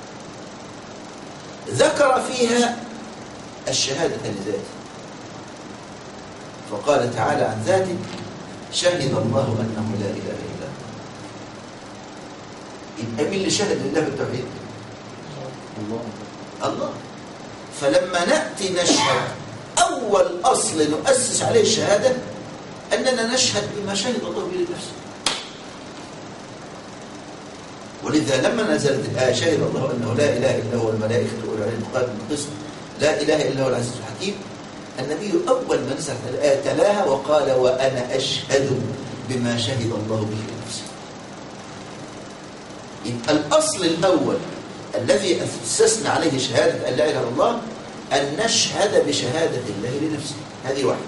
ذكر فيها الشهادة لذاته، فقال تعالى عن ذاته: شهد الله أنه لا إله إلا هو. يبقى مين اللي شهد لله بالتوحيد؟ الله. فلما نأتي نشهد، أول أصل نؤسس عليه الشهادة أننا نشهد بما شهد الله به لنفسه. ولذا لما نزلت الآية شهد الله أنه لا إله إلا هو الملائكة وأولو العلم قائما بالقسط لا إله إلا هو العزيز الحكيم، النبي أول ما نزلت الآية تلاها وقال: وأنا أشهد بما شهد الله به لنفسه. يبقى الأصل الأول الذي أسسنا عليه شهادة أن لا إله إلا الله أن نشهد بشهادة الله لنفسه. هذه واحدة.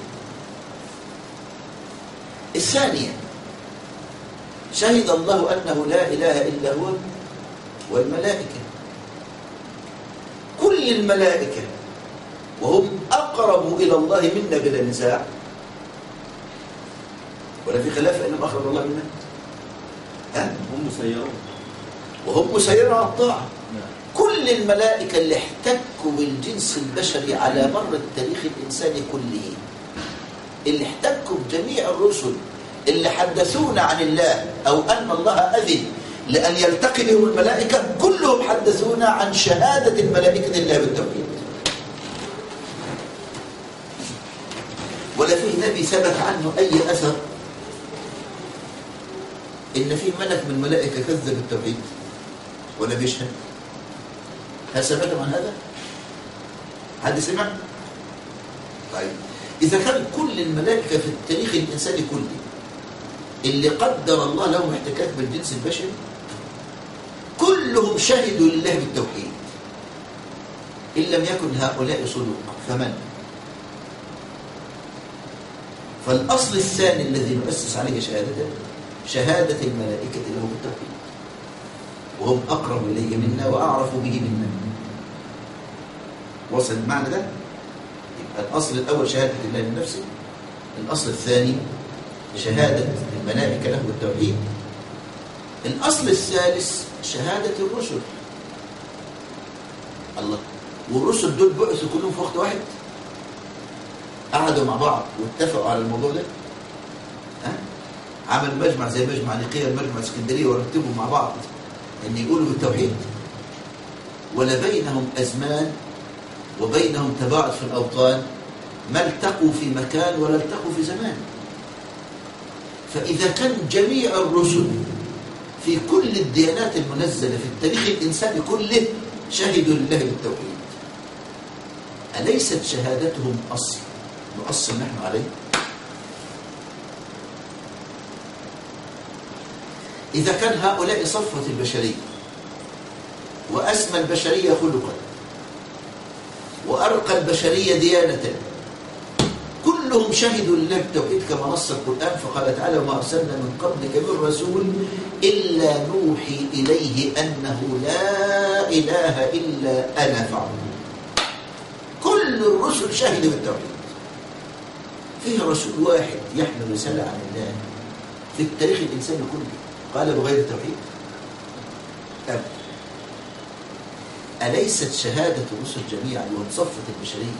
الثانية: شهد الله أنه لا إله إلا هو والملائكة، كل الملائكة، وهم أقرب إلى الله منا بلا نزاع، ولا في خلاف أنهم أقرب الله منا. هم مسيرون، وهم مسيرون على الطاعة. كل الملائكة اللي احتكوا بالجنس البشري على مر التاريخ الإنساني كله، اللي احتكوا بجميع الرسل اللي حدثونا عن الله أو أن الله أذن لأن يلتقي بهم الملائكة، كلهم حدثونا عن شهادة الملائكة لله بالتوحيد. ولا فيه نبي ثبت عنه أي أثر إن فيه ملك من الملائكة كذب التوحيد ولا بيشهد. هل سمعتم عن هذا؟ حد سمع؟ طيب، إذا كان كل الملائكة في التاريخ الإنساني كله اللي قدر الله لهم احتكاك بالجنس البشري كلهم شهدوا لله بالتوحيد، إن لم يكن هؤلاء صدوق فمن؟ فالأصل الثاني الذي نؤسس عليه شهادة الملائكة له بالتوحيد، وهم أقرب إليه منا وأعرف به منا. وصل المعنى ده؟ يبقى الأصل الأول شهادة الله لنفسه، الأصل الثاني شهادة الملائكة له بالتوحيد، الأصل الثالث شهادة الرسل. الله، والرسل دول بعثوا كلهم في وقت واحد، قعدوا مع بعض واتفقوا على الموضوع ده. عمل مجمع زي مجمع نيقيا مجمع اسكندرية ورتبوا مع بعض ان يقولوا بالتوحيد، ولا بينهم أزمان وبينهم تباعد في الأوطان، ما التقوا في مكان ولا التقوا في زمان. فإذا كان جميع الرسل في كل الديانات المنزلة في التاريخ الإنساني كله شهدوا لله بالتوحيد، أليست شهادتهم أصل نؤصل نحن عليه؟ إذا كان هؤلاء صفوة البشرية وأسمى البشرية خلقا وأرقى البشرية ديانة، كلهم شهدوا لله بالتوحيد كما نص القرآن، فقال تعالى: وما أرسلنا من قبلك من رسول إلا نوحي إليه أنه لا إله إلا أنا فاعبدون. كل الرسل شهدوا بالتوحيد. فيه رسول واحد يحمل رسالة عن الله في التاريخ الإنساني كله قال بغير التوحيد؟ أليست شهادة الرسل جميعا وهم صفة البشرية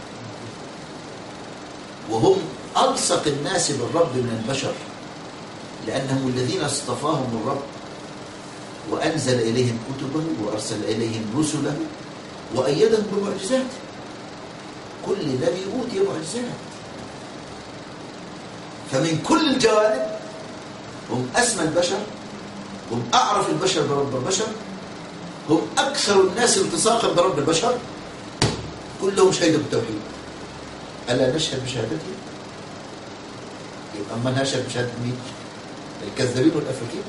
وهم ألصق الناس بالرب من البشر، لأنهم الذين اصطفاهم الرب وأنزل إليهم كتبه وأرسل إليهم رسله وأيدهم بمعجزات. كل نبي أوتي معجزات، فمن كل الجوانب هم أسمى البشر، هم أعرف البشر برب البشر، هم أكثر الناس التصاقا برب البشر، كلهم شهدوا بالتوحيد. ألا نشهد بشهادته؟ يبقى من نشهد بشهادة مين؟ الكذابين والأفاكين،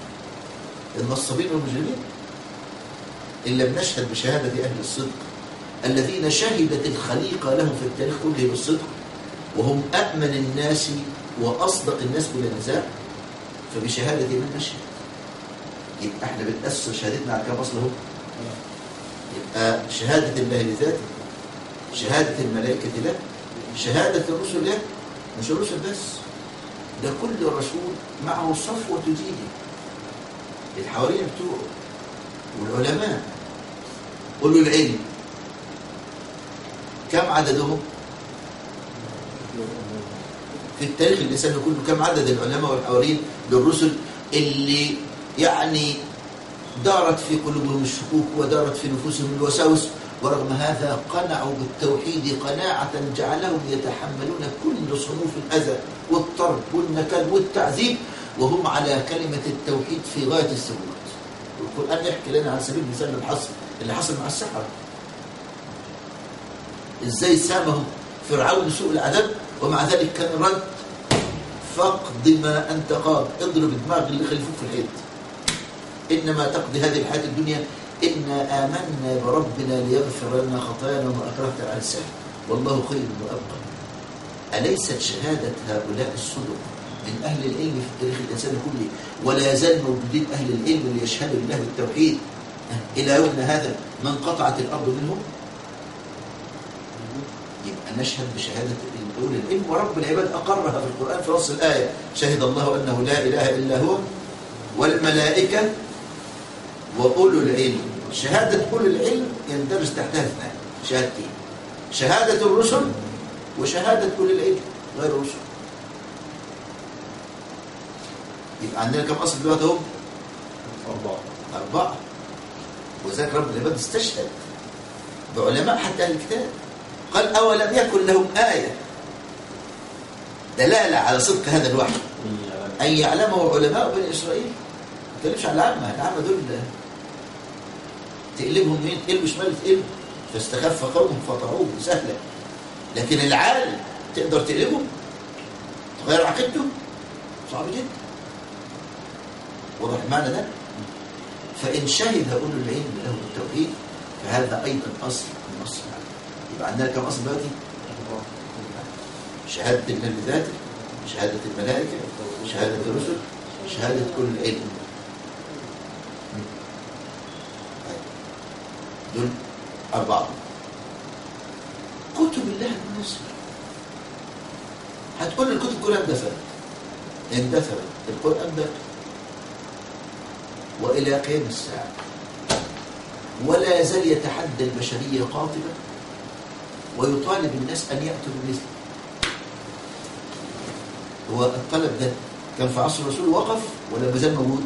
النصابين والمجرمين. إن لم نشهد بشهادة أهل الصدق الذين شهدت الخليقة لهم في التاريخ كله بالصدق، وهم أأمن الناس وأصدق الناس بلا نزاع، فبشهادة من نشهد. يبقى احنا بنأسس شهادتنا على كم أصل اهو؟ يبقى شهادة الله لذاته، شهادة الملائكة له، شهادة الرسل له. مش الرسل بس، ده كل رسول معه صفوة دينه، الحواريين بتوعه والعلماء أولو العلم. كم عددهم في التاريخ الإنساني كله؟ كم عدد العلماء والحواريين للرسل اللي يعني دارت في قلوبهم الشكوك ودارت في نفوسهم الوساوس، ورغم هذا قنعوا بالتوحيد قناعة جعلهم يتحملون كل صنوف الأذى والطرد والنكال والتعذيب وهم على كلمة التوحيد في غاية السهولة. القرآن يحكي لنا على سبيل المثال الحصر اللي حصل مع السحرة، ازاي سامهم فرعون سوء العذاب، ومع ذلك كان الرد فاقض ما أنت قاض، اضرب دماغ اللي خلفوك في الحيط، إنما تقضي هذه الحياة الدنيا، إنا آمنا بربنا ليغفر لنا خطايانا وما أكرهت على السحر والله خير وأبقى. أليست شهادة هؤلاء الصدق من أهل العلم في التاريخ الإنساني كله، ولا يزال موجودين أهل العلم اللي يشهدوا لله بالتوحيد إلى يومنا هذا ما انقطعت الأرض منهم؟ يبقى نشهد بشهادة أولي العلم، ورب العباد أقرها في القرآن في نص الآية: شهد الله أنه لا إله إلا هو والملائكة وأولو العلم. شهادة أولي العلم يندرج تحتها اثنان شهادتين: شهادة الرسل وشهادة أولي العلم غير الرسل. يبقى عندنا كم أصل دلوقتي هم؟ أربعة. وذلك رب العباد استشهد بعلماء حتى أهل الكتاب، قال: أولم يكن لهم آية دلالة على صدق هذا الوحي أن يعلمه علماء بني إسرائيل. ما تكلمش على العامة دول تقلبهم مين؟ تقلب شمال تقلب، فاستخف قوم فطعوه سهلة. لكن العالم تقدر تقلبه تغير عقيدته؟ صعب جدا. واضح المعنى ده؟ فإن شهد أولو العلم له بالتوحيد فهذا أيضا أصل من أصل العالم. يبقى عندنا كم أصل دلوقتي؟ شهادة الله بذاته، شهادة الملائكة، شهادة الرسل، شهادة كل العلم. دول أربعة. كتب الله المنزلة، هتقول الكتب كلها اندثرت، القرآن ده وإلى قيام الساعة ولا يزال يتحدى البشرية قاطبة ويطالب الناس أن يأتوا بمثله. هو الطلب ده كان في عصر الرسول وقف ولا ما زال موجود؟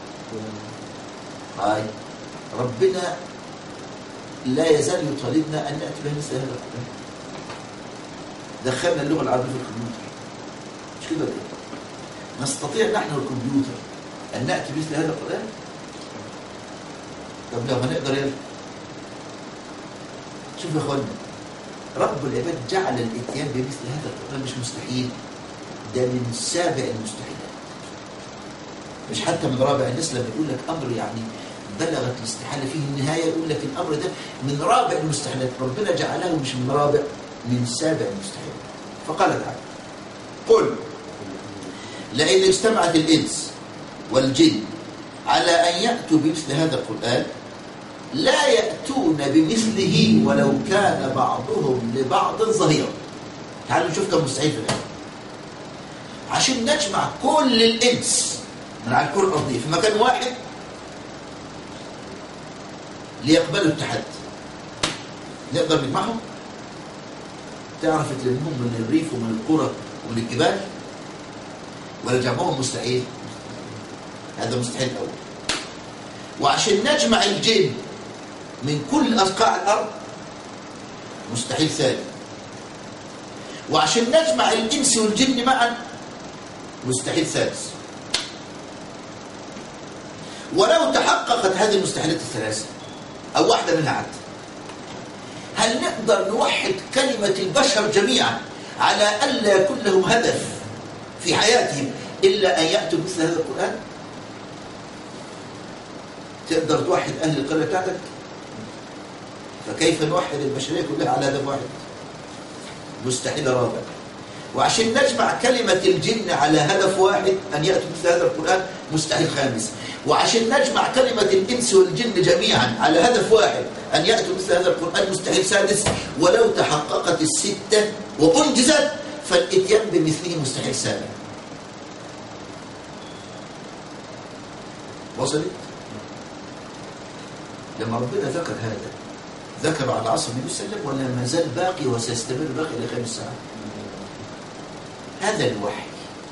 ربنا لا يزال يطالبنا أن نأتي بمثل هذا القرآن. دخلنا اللغة العربية في الكمبيوتر، مش كده ليه؟ نستطيع نحن والكمبيوتر أن نأتي بمثل هذا القرآن؟ طب لو هنقدر يلا. شوف يا اخوانا، رب العباد جعل الاتيان بمثل هذا القرآن مش مستحيل، ده من سابع المستحيلات، مش حتى من رابع. الناس لما يقول لك أمر يعني بلغت الاستحالة فيه النهاية يقول لك الأمر ده من رابع المستحيلات. ربنا جعله مش من رابع، من سابع المستحيلات. فقال تعالى: قل لئن اجتمعت الإنس والجن على أن يأتوا بمثل هذا القرآن لا يأتون بمثله ولو كان بعضهم لبعض ظهيرا. تعالوا نشوف كم مستحيل في الآية. عشان نجمع كل الإنس من على الكرة الأرضية في مكان واحد ليقبلوا التحدي، نقدر نجمعهم؟ تعرف تلمهم من الريف ومن القرى ومن الجبال؟ ولا جمعهم مستحيل؟ هذا مستحيل الأول. وعشان نجمع الجن من كل أصقاع الأرض مستحيل ثاني. وعشان نجمع الإنس والجن معا مستحيل ثالث. ولو تحققت هذه المستحيلات الثلاثة أو واحدة منها عد، هل نقدر نوحد كلمة البشر جميعا على ألا يكون لهم هدف في حياتهم إلا أن يأتوا مثل هذا القرآن؟ تقدر توحد أهل القرية بتاعتك؟ فكيف نوحد البشرية كلها على هدف واحد؟ مستحيل رابع. وعشان نجمع كلمة الجن على هدف واحد أن يأتوا مثل هذا القرآن مستحيل خامس. وعشان نجمع كلمة الإنس والجن جميعا على هدف واحد أن يأتوا مثل هذا القرآن مستحيل سادس. ولو تحققت الستة وأنجزت فالإتيان بمثله مستحيل سابع. وصلت؟ لما ربنا ذكر هذا ذكر على عصر النبي صلى الله عليه وسلم ولا ما زال باقي وسيستمر باقي إلى قيام الساعة. هذا الوحي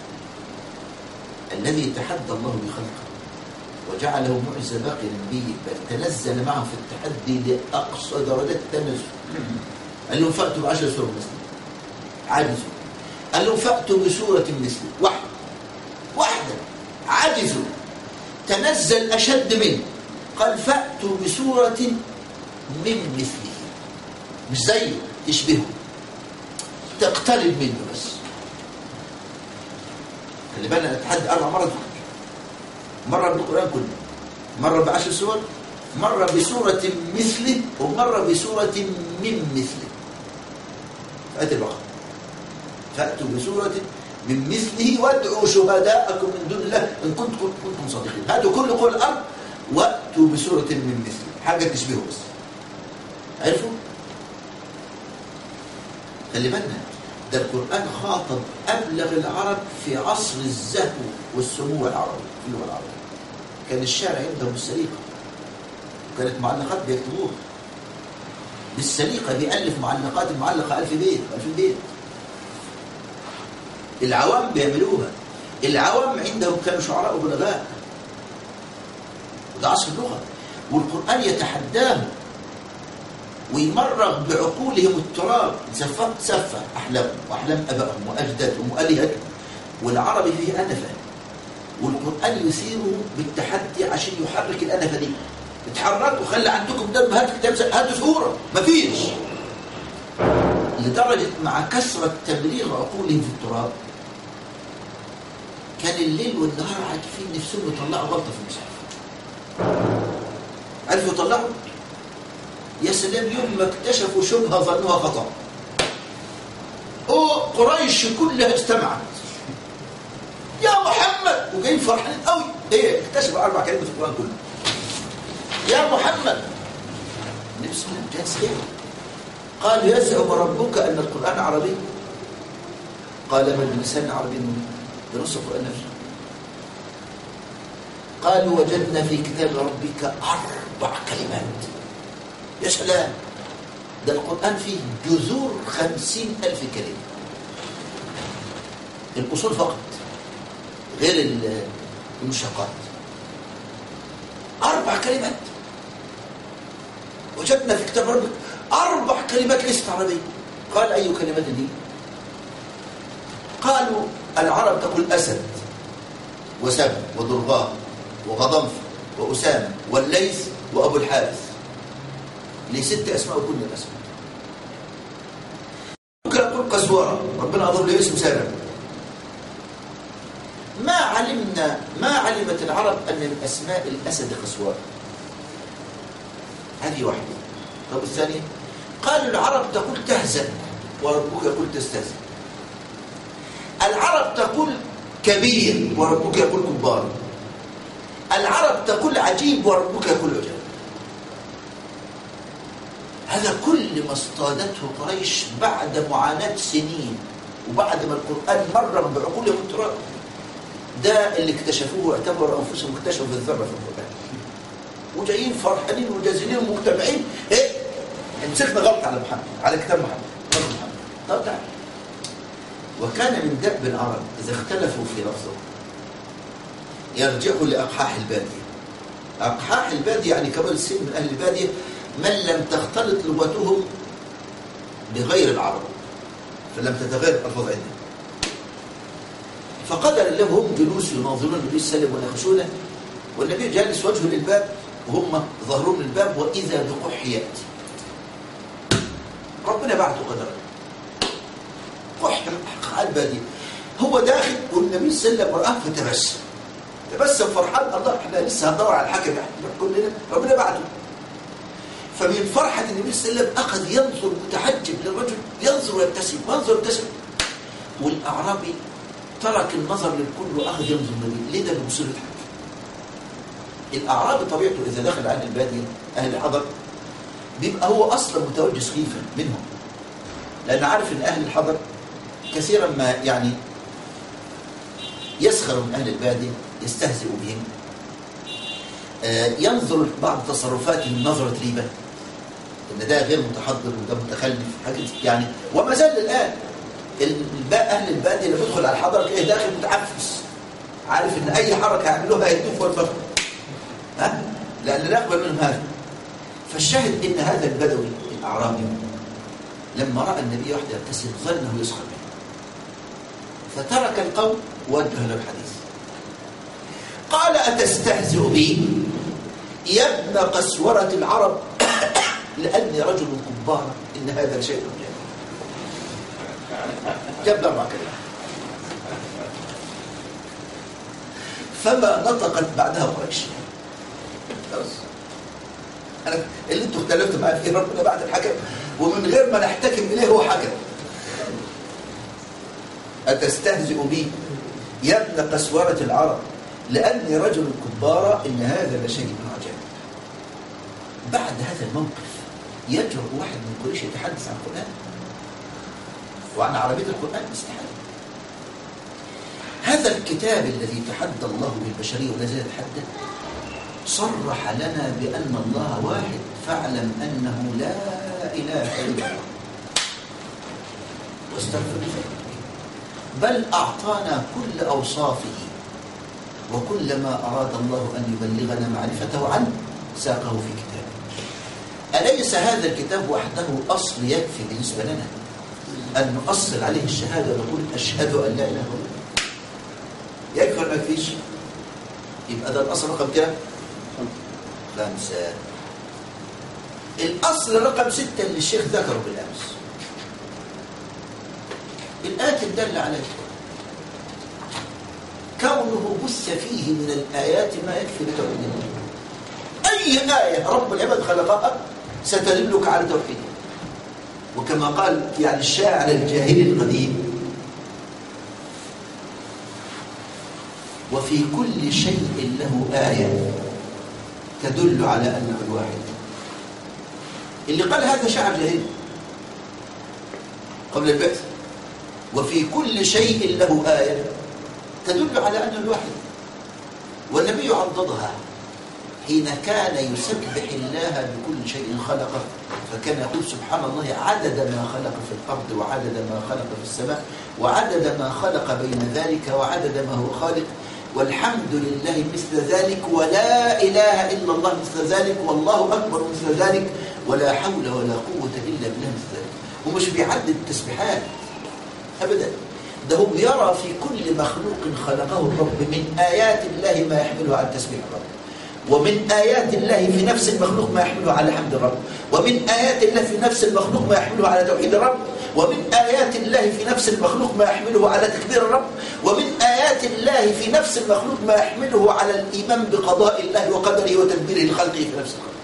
الذي تحدى الله بخلقه وجعله معجزة باقي للنبي بل تنزل معه في التحدي لأقصى درجات التنزل. قال لهم فأتوا ب10 سور مثله عجزوا. قال لهم فأتوا بسورة مثله واحدة عجزوا. تنزل أشد منه قال فأتوا بسورة من مثله مش زيه تشبهه تقترب منه بس. خلي بالنا التحدي 4 مرات مرة بالقرآن كله، مرة ب10 سور، مرة بسورة مثله، ومرة بسورة من مثله. فأتي الوقت فأتوا بسورة من مثله وادعوا شهداءكم من دون الله إن كنتم صادقين. هاتوا كل قول الأرض وأتوا بسورة من مثله حاجة تشبهه بس. عرفوا؟ خلي بالنا ده القرآن خاطب أبلغ العرب في عصر الزهو والسمو العربي في اللغة العربية. كان الشعر عندهم السليقة وكانت معلقات بيكتبوها بالسليقة. بيألف معلقات المعلقة 1000 بيت 2000 بيت. العوام بيعملوها. العوام عندهم كانوا شعراء وبلغاء وده عصر اللغة. والقرآن يتحداهم ويمرغ بعقولهم التراب. سفة أحلامهم وأحلام أبائهم وأجدادهم وآلهتهم. والعربي فيه أنفة والقرآن يثيره بالتحدي عشان يحرك الأنفة دي. اتحركوا خلي عندكم دم هاتوا ثورة مفيش. لدرجة مع كثرة تبليغ عقولهم في التراب كان الليل والنهار عاكفين نفسهم يطلعوا غلطة في المصحف. عرفوا يطلعوا؟ يا سلام يوم ما اكتشفوا شبهة ظنوها خطأ. قريش كلها اجتمعت يا محمد وجايين فرحانين قوي. ايه اكتشفوا 4 كلمات في القرآن كله. يا محمد النبي صلى الله عليه وسلم قال يزعم ربك أن القرآن عربي؟ قال من بلسان عربي مبين بنص القرآن نفسه. قالوا وجدنا في كتاب ربك 4 كلمات. يا سلام ده القرآن فيه جذور 50,000 كلمة الأصول فقط غير المشتقات. 4 كلمات وجدنا في كتاب ربك 4 كلمات ليست عربية. قال أي كلمات دي؟ قالوا العرب تقول أسد وسبع وضرغام وغضنف وأسامة والليث وأبو الحارث. ليه 6 أسماء وكل الأسماء. ممكن أقول قسورة ربنا أضر له اسم سابع. ما علمت العرب أن من أسماء الأسد قسورة. هذه واحدة. طب الثانية قالوا العرب تقول تهزأ وربك يقول تستهزئ. العرب تقول كبير وربك يقول كبار. العرب تقول عجيب وربك يقول عجاب. هذا كل ما اصطادته قريش بعد معاناة سنين وبعد ما القرآن مر بعقولهم التراب. ده اللي اكتشفوه واعتبروا أنفسهم اكتشفوا الذرة في القرآن وجايين فرحانين وجازلين ومجتمعين. ايه مسكنا غلط على محمد على كتاب محمد. طب تعال. وكان من دأب العرب إذا اختلفوا في لفظه يرجعوا لأقحاح البادية. أقحاح البادية يعني كبار السن من أهل البادية من لم تختلط لغتهم بغير العرب فلم تتغير الألفاظ عندهم. فقدر الله هم جلوس يناظرون النبي صلى الله عليه وسلم ويناقشونه والنبي جالس وجهه للباب وهم ظهرون للباب وإذا بقح يأتي. ربنا بعته قدر قح البادية. هو داخل والنبي صلى الله عليه وسلم رآه فتبسم فرحان. الله احنا لسه هندور على الحاكم كلنا ربنا بعته. فمن فرحة النبي صلى الله عليه وسلم أخذ ينظر متحجب للرجل، ينظر ويبتسم ينظر ويبتسم. والأعرابي ترك النظر للكل وأخذ ينظر للنبي. ليه؟ ده بمصير يضحك. الأعرابي طبيعته إذا دخل أهل البادية أهل الحضر بيبقى هو أصلا متوجس خيفا منهم، لأنه عارف أن أهل الحضر كثيرا ما يعني يسخر من أهل البادية، يستهزئ بهم، ينظر بعض تصرفاتهم نظرة ريبة، إن ده غير متحضر وده متخلف حاجة يعني. وما زال الآن أهل البادية اللي بيدخل على الحضر كده داخل متعفس، عارف إن أي حركة هيعملوها هيدوه فوق الفرق، لأن لا يقبل منهم هذا. فالشاهد إن هذا البدوي الأعرابي لما رأى النبي وحده يبتسم ظن أنه يسخر منه، فترك القول ووجه له الحديث. قال: أتستهزئ بي يا ابن قسورة العرب لأني رجل كبار إن هذا شيء جميل. جاب 4 كلمات فما نطقت بعدها قريش. خلاص، أنا اللي أنتوا اختلفتوا معاه فيه ربنا بعد الحكم، ومن غير ما نحتكم إليه هو حكم. أتستهزئ بي يا ابن قسورة العرب لأني رجل كبارة إن هذا لشيء عجيب. بعد هذا الموقف يجرؤ واحد من قريش يتحدث عن القرآن وعن عربية القرآن؟ استحاله. هذا الكتاب الذي تحدى الله بالبشرية والذي يتحدى صرح لنا بأن الله واحد، فاعلم أنه لا إله إلا الله واستغفر لذنبك. بل أعطانا كل أوصافه، وكل ما أراد الله أن يبلغنا معرفته عنه ساقه في كتابه. أليس هذا الكتاب وحده أصل يكفي بالنسبة لنا أن نؤصل عليه الشهادة ونقول أشهد أن لا إله إلا الله؟ يكفي ولا ما يكفيش؟ يبقى ده الأصل رقم كام؟ 5. الأصل رقم 6 اللي الشيخ ذكره بالأمس، الآيات الدالة عليه كونه بث فيه من الآيات ما يكفي لتوحيد الله. أي آية رب العباد خلقها ستدلك على توحيده. وكما قال يعني الشاعر الجاهلي القديم: وفي كل شيء له آية تدل على أنه الواحد. اللي قال هذا شاعر جاهلي قبل البعث. وفي كل شيء له آية تدل على أنه الواحد. والنبي عضدها حين كان يسبح الله بكل شيء خلقه، فكان يقول: سبحان الله عدد ما خلق في الأرض، وعدد ما خلق في السماء، وعدد ما خلق بين ذلك، وعدد ما هو خالق، والحمد لله مثل ذلك، ولا إله إلا الله مثل ذلك، والله أكبر مثل ذلك، ولا حول ولا قوة إلا بالله مثل ذلك. ومش بيعدد التسبيحات أبدا، ده هو يرى في كل مخلوق خلقه الرب من آيات الله ما يحمله على تسبيح الرب، ومن آيات الله في نفس المخلوق ما يحمله على حمد الرب، ومن آيات الله في نفس المخلوق ما يحمله على توحيد الرب، ومن آيات الله في نفس المخلوق ما يحمله على تكبير الرب، ومن آيات الله في نفس المخلوق ما يحمله على الإيمان بقضاء الله وقدره وتدبيره لخلقه في نفس الخلق.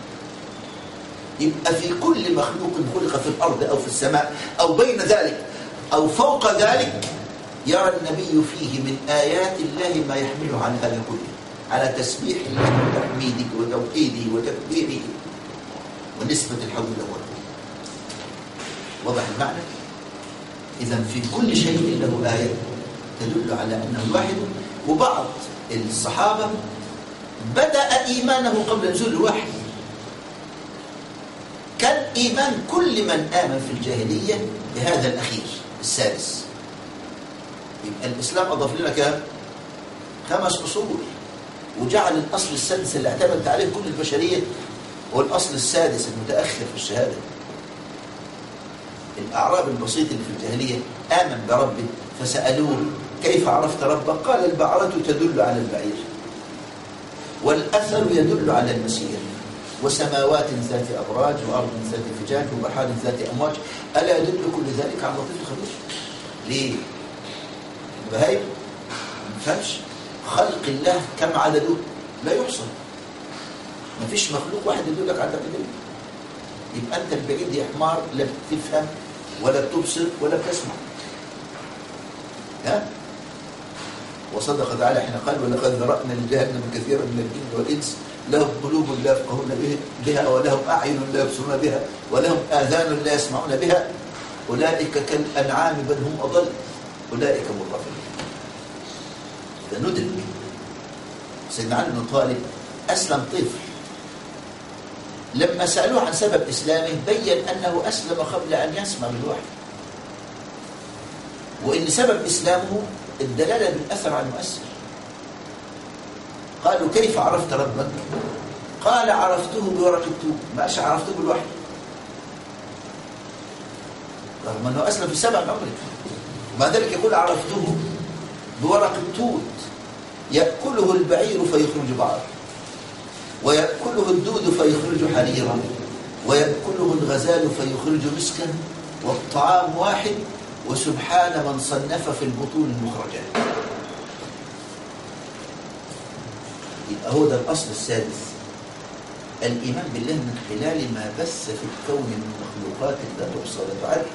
يبقى في كل مخلوق خلق في الأرض أو في السماء أو بين ذلك أو فوق ذلك يرى النبي فيه من آيات الله ما يحمله على هذا كله، على تسبيح الله وتحميده وتوحيده وتكبيره ونسبة الحول له. واضح المعنى؟ إذا في كل شيء له آية تدل على أنه الواحد. وبعض الصحابة بدأ إيمانه قبل نزول الوحي، كان إيمان كل من آمن في الجاهلية بهذا الأخير السادس. يبقى الإسلام أضاف لنا كام؟ 5 أصول، وجعل الأصل السادس اللي اعتمدت عليه كل البشرية هو الأصل السادس المتأخر في الشهادة. الأعراب البسيط اللي في الجاهلية آمن بربه فسألوه: كيف عرفت ربك؟ قال: البعرة تدل على البعير، والأثر يدل على المسير، وسماوات ذات أبراج، وأرض ذات فجاج، وبحار ذات أمواج، ألا يدل كل ذلك على اللطيف الخبير؟ ليه؟ البهائم ما فهمش خلق الله كم عدده لا يحصى، ما فيش مخلوق واحد يدلك على تقديره. يبقى أنت البعيد يا حمار لا بتفهم ولا بتبصر ولا بتسمع. ها؟ وصدق تعالى حين قال ولقد ذرأنا لجهنم كثيرا من الجن والإنس لهم قلوب لا يفقهون بها ولهم أعين لا يبصرون بها ولهم آذان لا يسمعون بها أولئك كالأنعام بل هم أضل أولئك هم الغافلون. إذا ندرك سيدنا علي بن طالب أسلم طفل، لما سألوه عن سبب إسلامه بين أنه أسلم قبل أن يسمع بالوحي، وإن سبب إسلامه الدلالة بالأثر على المؤثر. قالوا كيف عرفت ربك؟ قال عرفته بورق التوب، ما قالش عرفته بالوحي، رغم أنه أسلم في 7 عمره. ومع ذلك يقول عرفته بورق التوت يأكله البعير فيخرج بعض، ويأكله الدود فيخرج حريرا، ويأكله الغزال فيخرج مسكا، والطعام واحد وسبحان من صنف في البطون المخرجات. يبقى هو ده الأصل السادس، الإيمان بالله من خلال ما بث في الكون من مخلوقات لا تحصى ولا تعد،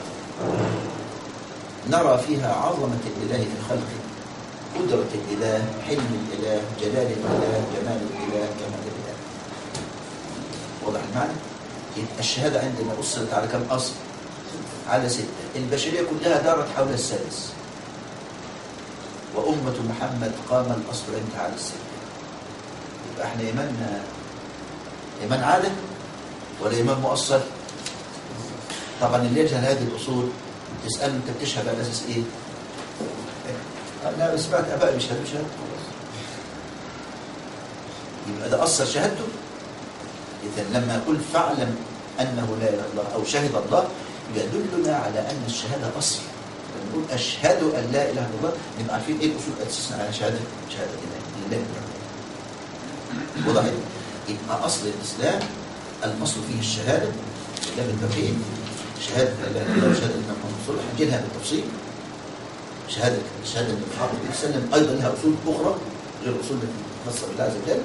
نرى فيها عظمة الإله في خلقه، قدرة الإله، حلم الإله، جلال الإله، جمال الإله، كمال الإله. واضح المعنى؟ يبقى الشهادة عندنا أصلت على كم أصل؟ على 6. البشرية كلها دارت حول السادس، وأمة محمد قام الأصل عندها على 6. يبقى احنا إيماننا إيمان عادة ولا إيمان مؤصل؟ طبعا اللي يجهل هذه الأصول تسأله أنت بتشهد على أساس إيه؟ أنا سمعت أباء بيشهدوا شهادة خلاص، يبقى ده أثر شهادته. إذا لما أقول فاعلم أنه لا إله إلا الله أو شهد الله يدلنا على أن الشهادة أصل. لما نقول أشهد أن لا إله إلا الله نبقى عارفين إيه الأصول أسسنا على شهادة لله. وضحت؟ يبقى أصل الإسلام الأصل فيه الشهادة لله بالتوحيد، شهادة لا إله إلا الله وشهادة أن محمد رسول الله، هنجي لها بالتفصيل. شهادة أن محمد صلى الله عليه وسلم أيضا لها أصول أخرى غير الأصول التي خاصة بالله عز وجل.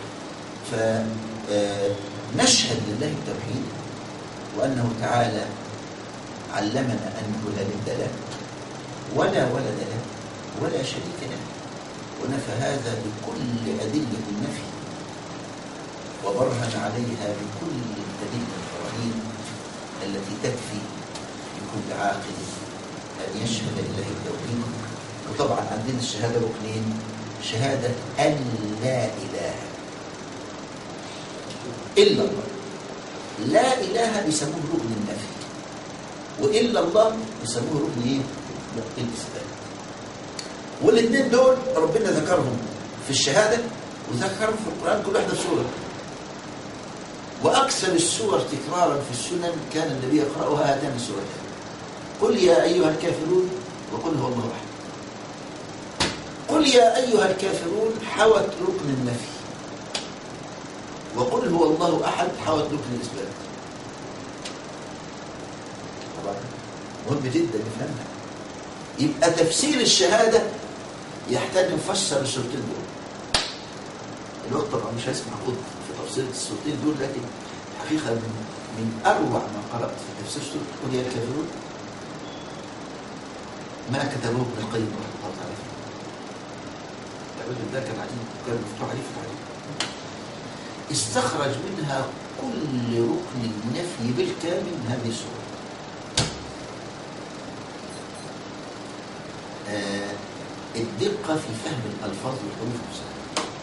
فنشهد لله بالتوحيد وأنه تعالى علمنا أنه لا ند له ولا ولد له ولا شريك له، ونفى هذا بكل أدلة النفي وبرهن عليها بكل الدليل البراهين التي تكفي لكل عاقل أن يشهد لله بالتوحيد. وطبعا عندنا الشهادة ركنين، شهادة أن لا إله إلا الله، لا إله بيسموه ركن النفي، وإلا الله بيسموه ركن إيه؟ الإثبات. والاثنين دول ربنا ذكرهم في الشهادة وذكرهم في القرآن كل واحدة سورة، وأكثر السور تكرارا في السنن كان النبي يقرأها هاتان السورتين، قل يا أيها الكافرون وقل هو الله أحد. قل يا أيها الكافرون حوت ركن النفي، وقل هو الله أحد حوت ركن الإثبات. طبعا مهم جدا نفهمها. يبقى تفسير الشهادة يحتاج نفسر السورتين دول. الوقت طبعا مش هيسمع خد في تفسير السورتين دول، لكن حقيقة من أروع ما قرأت في تفسير سورة قل يا الكافرون ما كتبوه ابن القيم رحمه الله تعالى. الراجل ده كان عجيب، كان مفتوح عليه في العلم، استخرج منها كل ركن النفي بالكامل من هذه السورة. الدقة في فهم الألفاظ والحروف نفسها.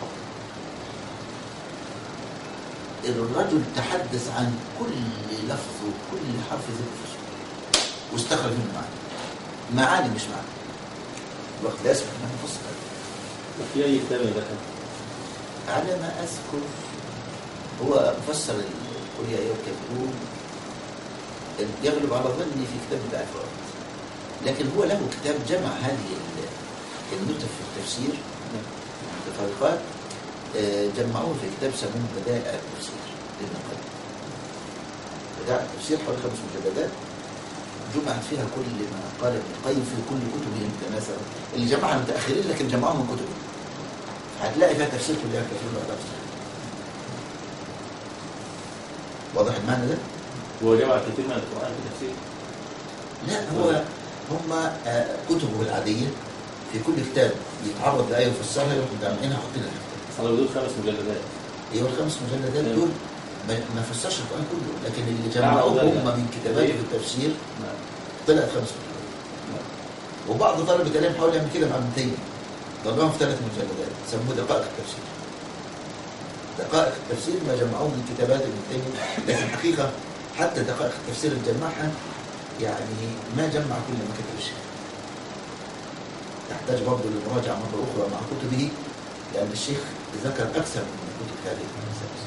الرجل تحدث عن كل لفظ وكل حرف ذكر في السورة واستخرج منه معاني مش معنى. الوقت لا يسمح أن نفصل. في أي كتاب يا دكتور؟ على ما أذكر هو مفسر قل يا أيها الكافرون، يغلب على ظني في كتاب الأعفاء، لكن هو له كتاب جمع هذه النتف في التفسير المتفرقات، جمعوه في كتاب سموه بدائع التفسير لابن القيم. بدائع التفسير حوالي 5 مجلدات جمعت فيها كل ما قال ابن القيم في كل كتبه المتناثرة، اللي جمعها متأخرين لكن جمعوهم من كتبه، هتلاقي فيها تفسير كل كثير بعد. واضح المعنى ده؟ هو جمع كتير من القرآن في تفسير؟ لا، هو هم كتبه العادية في كل كتاب يتعرض لآية ويفسرها يروح مجمعينها حاطينها. أصل بدون 5 مجلدات. ايوه ال5 مجلدات دول ما فسرش القرآن كله، لكن اللي جمعوه هم من كتابات التفسير طلعت 5 مجلدات. وبعض طلبة العلم حاول يعمل كده مع ابن تيمية، ضربهم في 3 مجلدات سموه دقائق التفسير. دقائق التفسير ما جمعوه من كتابات ابن تيمية، لكن الحقيقة حتى دقائق التفسير اللي جمعها يعني ما جمع كل ما كتب الشيخ، يحتاج برضه للمراجعة مرة أخرى مع كتبه، لأن الشيخ ذكر أكثر من كتب هذه المسائل.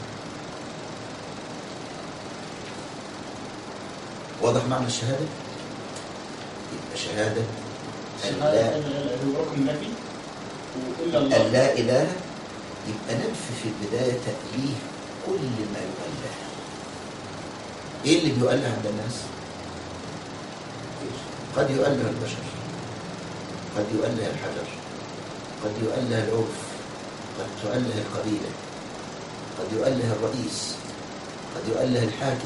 واضح معنى الشهادة؟ يبقى شهادة أن لا إله، يبقى ننفي في البداية تأليه كل ما يؤله. إيه اللي بيؤله عند الناس؟ قد يؤله البشر، قد يؤله الحجر، قد يؤله العرف، قد تؤله القبيلة، قد يؤله الرئيس، قد يؤله الحاكم،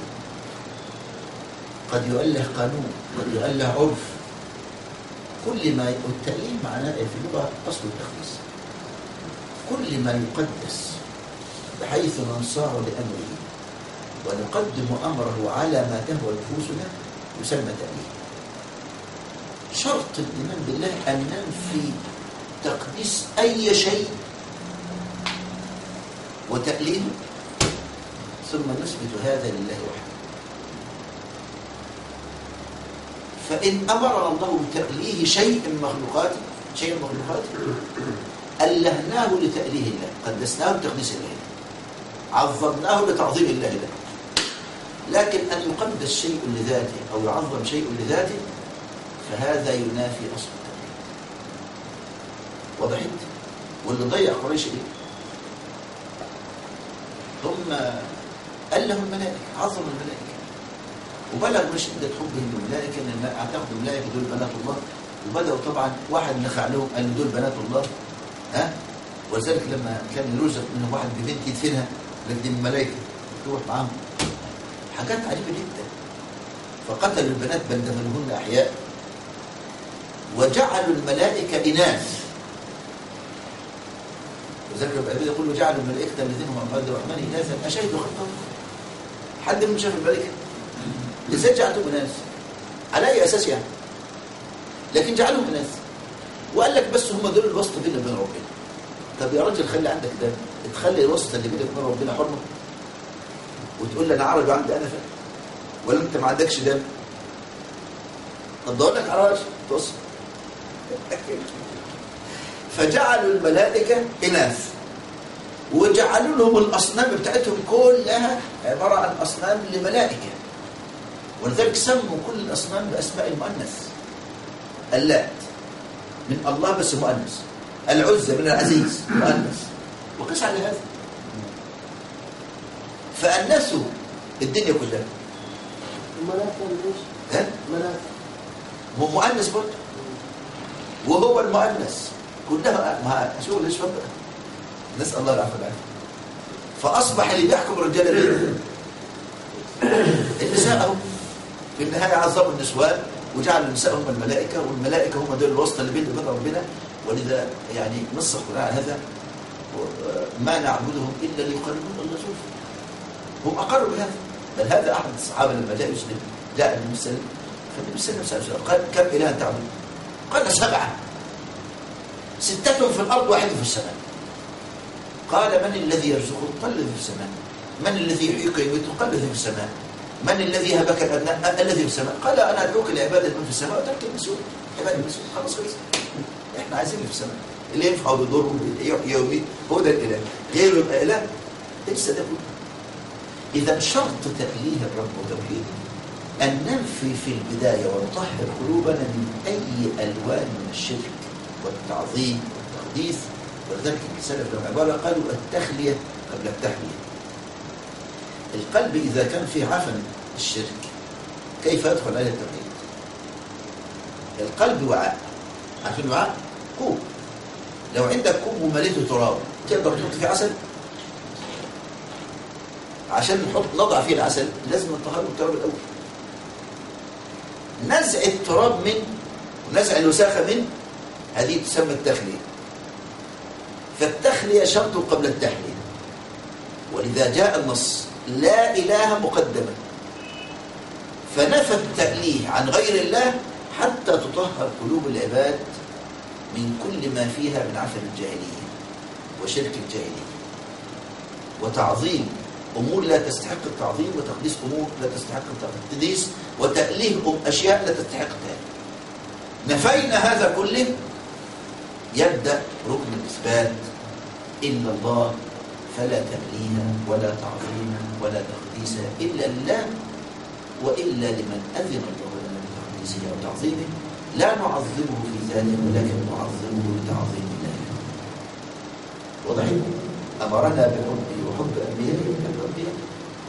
قد يؤله قانون، قد يؤله عرف. كل ما التأليه معناه في اللغة أصل التخصيص، كل ما يقدس بحيث ننصاع لأمره ونقدم أمره على ما تهوى نفوسنا يسمى تأليه. شرط الإيمان بالله أن ننفي تقديس أي شيء وتأليله، ثم نثبت هذا لله وحده. فإن أمرنا الله بتأليه شيء من مخلوقاته ألهناه لتأليه الله، قدسناه لتقديس الله، عظمناه لتعظيم الله له. لكن أن يقدس شيء لذاته أو يعظم شيء لذاته فهذا ينافي أصل التأليه. وضحت؟ واللي ضيع قريش إيه؟ هم ألهوا الملائكة، عظموا الملائكة، وبلغ من شدة حبهم للملائكة ان اعتقدوا الملائكة دول بنات الله، وبدأوا طبعا واحد نخع لهم قال دول بنات الله، وذلك لما كان يرزق منهم واحد ببنت يدفنها لكن الملائكة تروح معاهم، حاجات عجيبة جدا. فقتلوا البنات بل دفنوهن أحياء، وجعلوا الملائكة إناث. وذلك الأبي يقول وجعلوا الملائكة الذين هم عباد الرحمن إناثا أشهدوا خلقهم. حد منهم شاف الملائكة؟ ازاي جعلتهم إناث؟ على أي أساس يعني؟ لكن جعلهم إناث وقال لك بس هم دول الواسطة بيننا وبين ربنا. طب يا راجل خلي عندك دم، تخلي الواسطة اللي بينك وبين ربنا حرمة وتقول لي أنا عربي وعندي أنفة، ولا أنت ما عندكش دم؟ طب دور لك عراش توصل. فجعلوا الملائكة إناث، وجعلوا لهم الأصنام بتاعتهم كلها عبارة عن أصنام لملائكة، ولذلك سموا كل الأصنام بأسماء المؤنث. اللات من الله بس مؤنث، العزى من العزيز مؤنث، وقس على هذا. فأنسوا الدنيا كلها. الملائكة ملائكة هو مؤنث برضه، وهو المؤنث كلها مع شغل ايش بقى؟ نسأل الله العافية والعافية. فأصبح اللي بيحكم الرجال دين النساء اهو في النهاية عذبوا النسوان وجعلوا النساء هم الملائكة، والملائكة هم دول الواسطة اللي بين ربنا. ولذا يعني نص القرآن هذا ما نعبدهم إلا ليقربونا الله زلفى. هم أقروا بهذا. بل هذا أحد الصحابة لما جاء يسلم جاء النبي صلى الله عليه وسلم، فالنبي صلى الله عليه وسلم قال كم إله تعبد؟ قال 7، 6 في الأرض واحد في السماء. قال من الذي يرزقك؟ قال الذي في السماء. من الذي يحييك ويميتك؟ قال الذي في السماء. من الذي هبك الأبناء؟ الذي في السماء. قال أنا أدعوك لعبادة من في السماء وترك المسؤول عبادة المسؤول. خلاص خلص، إحنا عايزين اللي في السماء اللي ينفع ويضر ويحيي ويميت، هو ده الإله، غيره يبقى إله. ليس ده كله. إذا شرط تأليه الرب وتوحيده أن ننفي في البداية ونطهر قلوبنا من أي ألوان من الشرك والتعظيم والتقديس. ولذلك السلف لهم عبارة قالوا التخلية قبل التحلية. القلب إذا كان فيه عفن الشرك كيف يدخل عليه التوحيد؟ القلب وعاء، عارفين الوعاء؟ كوب. لو عندك كوب ومليته تراب تقدر تحط فيه عسل؟ عشان نضع فيه العسل لازم نطهره بالتراب الأول. نزع التراب منه ونزع الوساخة منه هذه تسمى التخلية. فالتخلية شرط قبل التحلية، ولذا جاء النص لا إله مقدما، فنفى التأليه عن غير الله حتى تطهر قلوب العباد من كل ما فيها من عفن الجاهلية وشرك الجاهلية وتعظيم أمور لا تستحق التعظيم، وتقديس أمور لا تستحق التقديس، وتأليه أشياء لا تستحق التأليه. نفينا هذا كله، يبدأ ركن الإثبات: إلا الله فلا تأليه ولا تعظيم ولا تقديس إلا لله، وإلا لمن أذن الله لنا بتقديسه أو تعظيمه، لا نعظمه في ذلك ولكن نعظمه بتعظيم الله. واضح؟ أمرنا بحبه وحب أنبيائه وحب أنبيائه،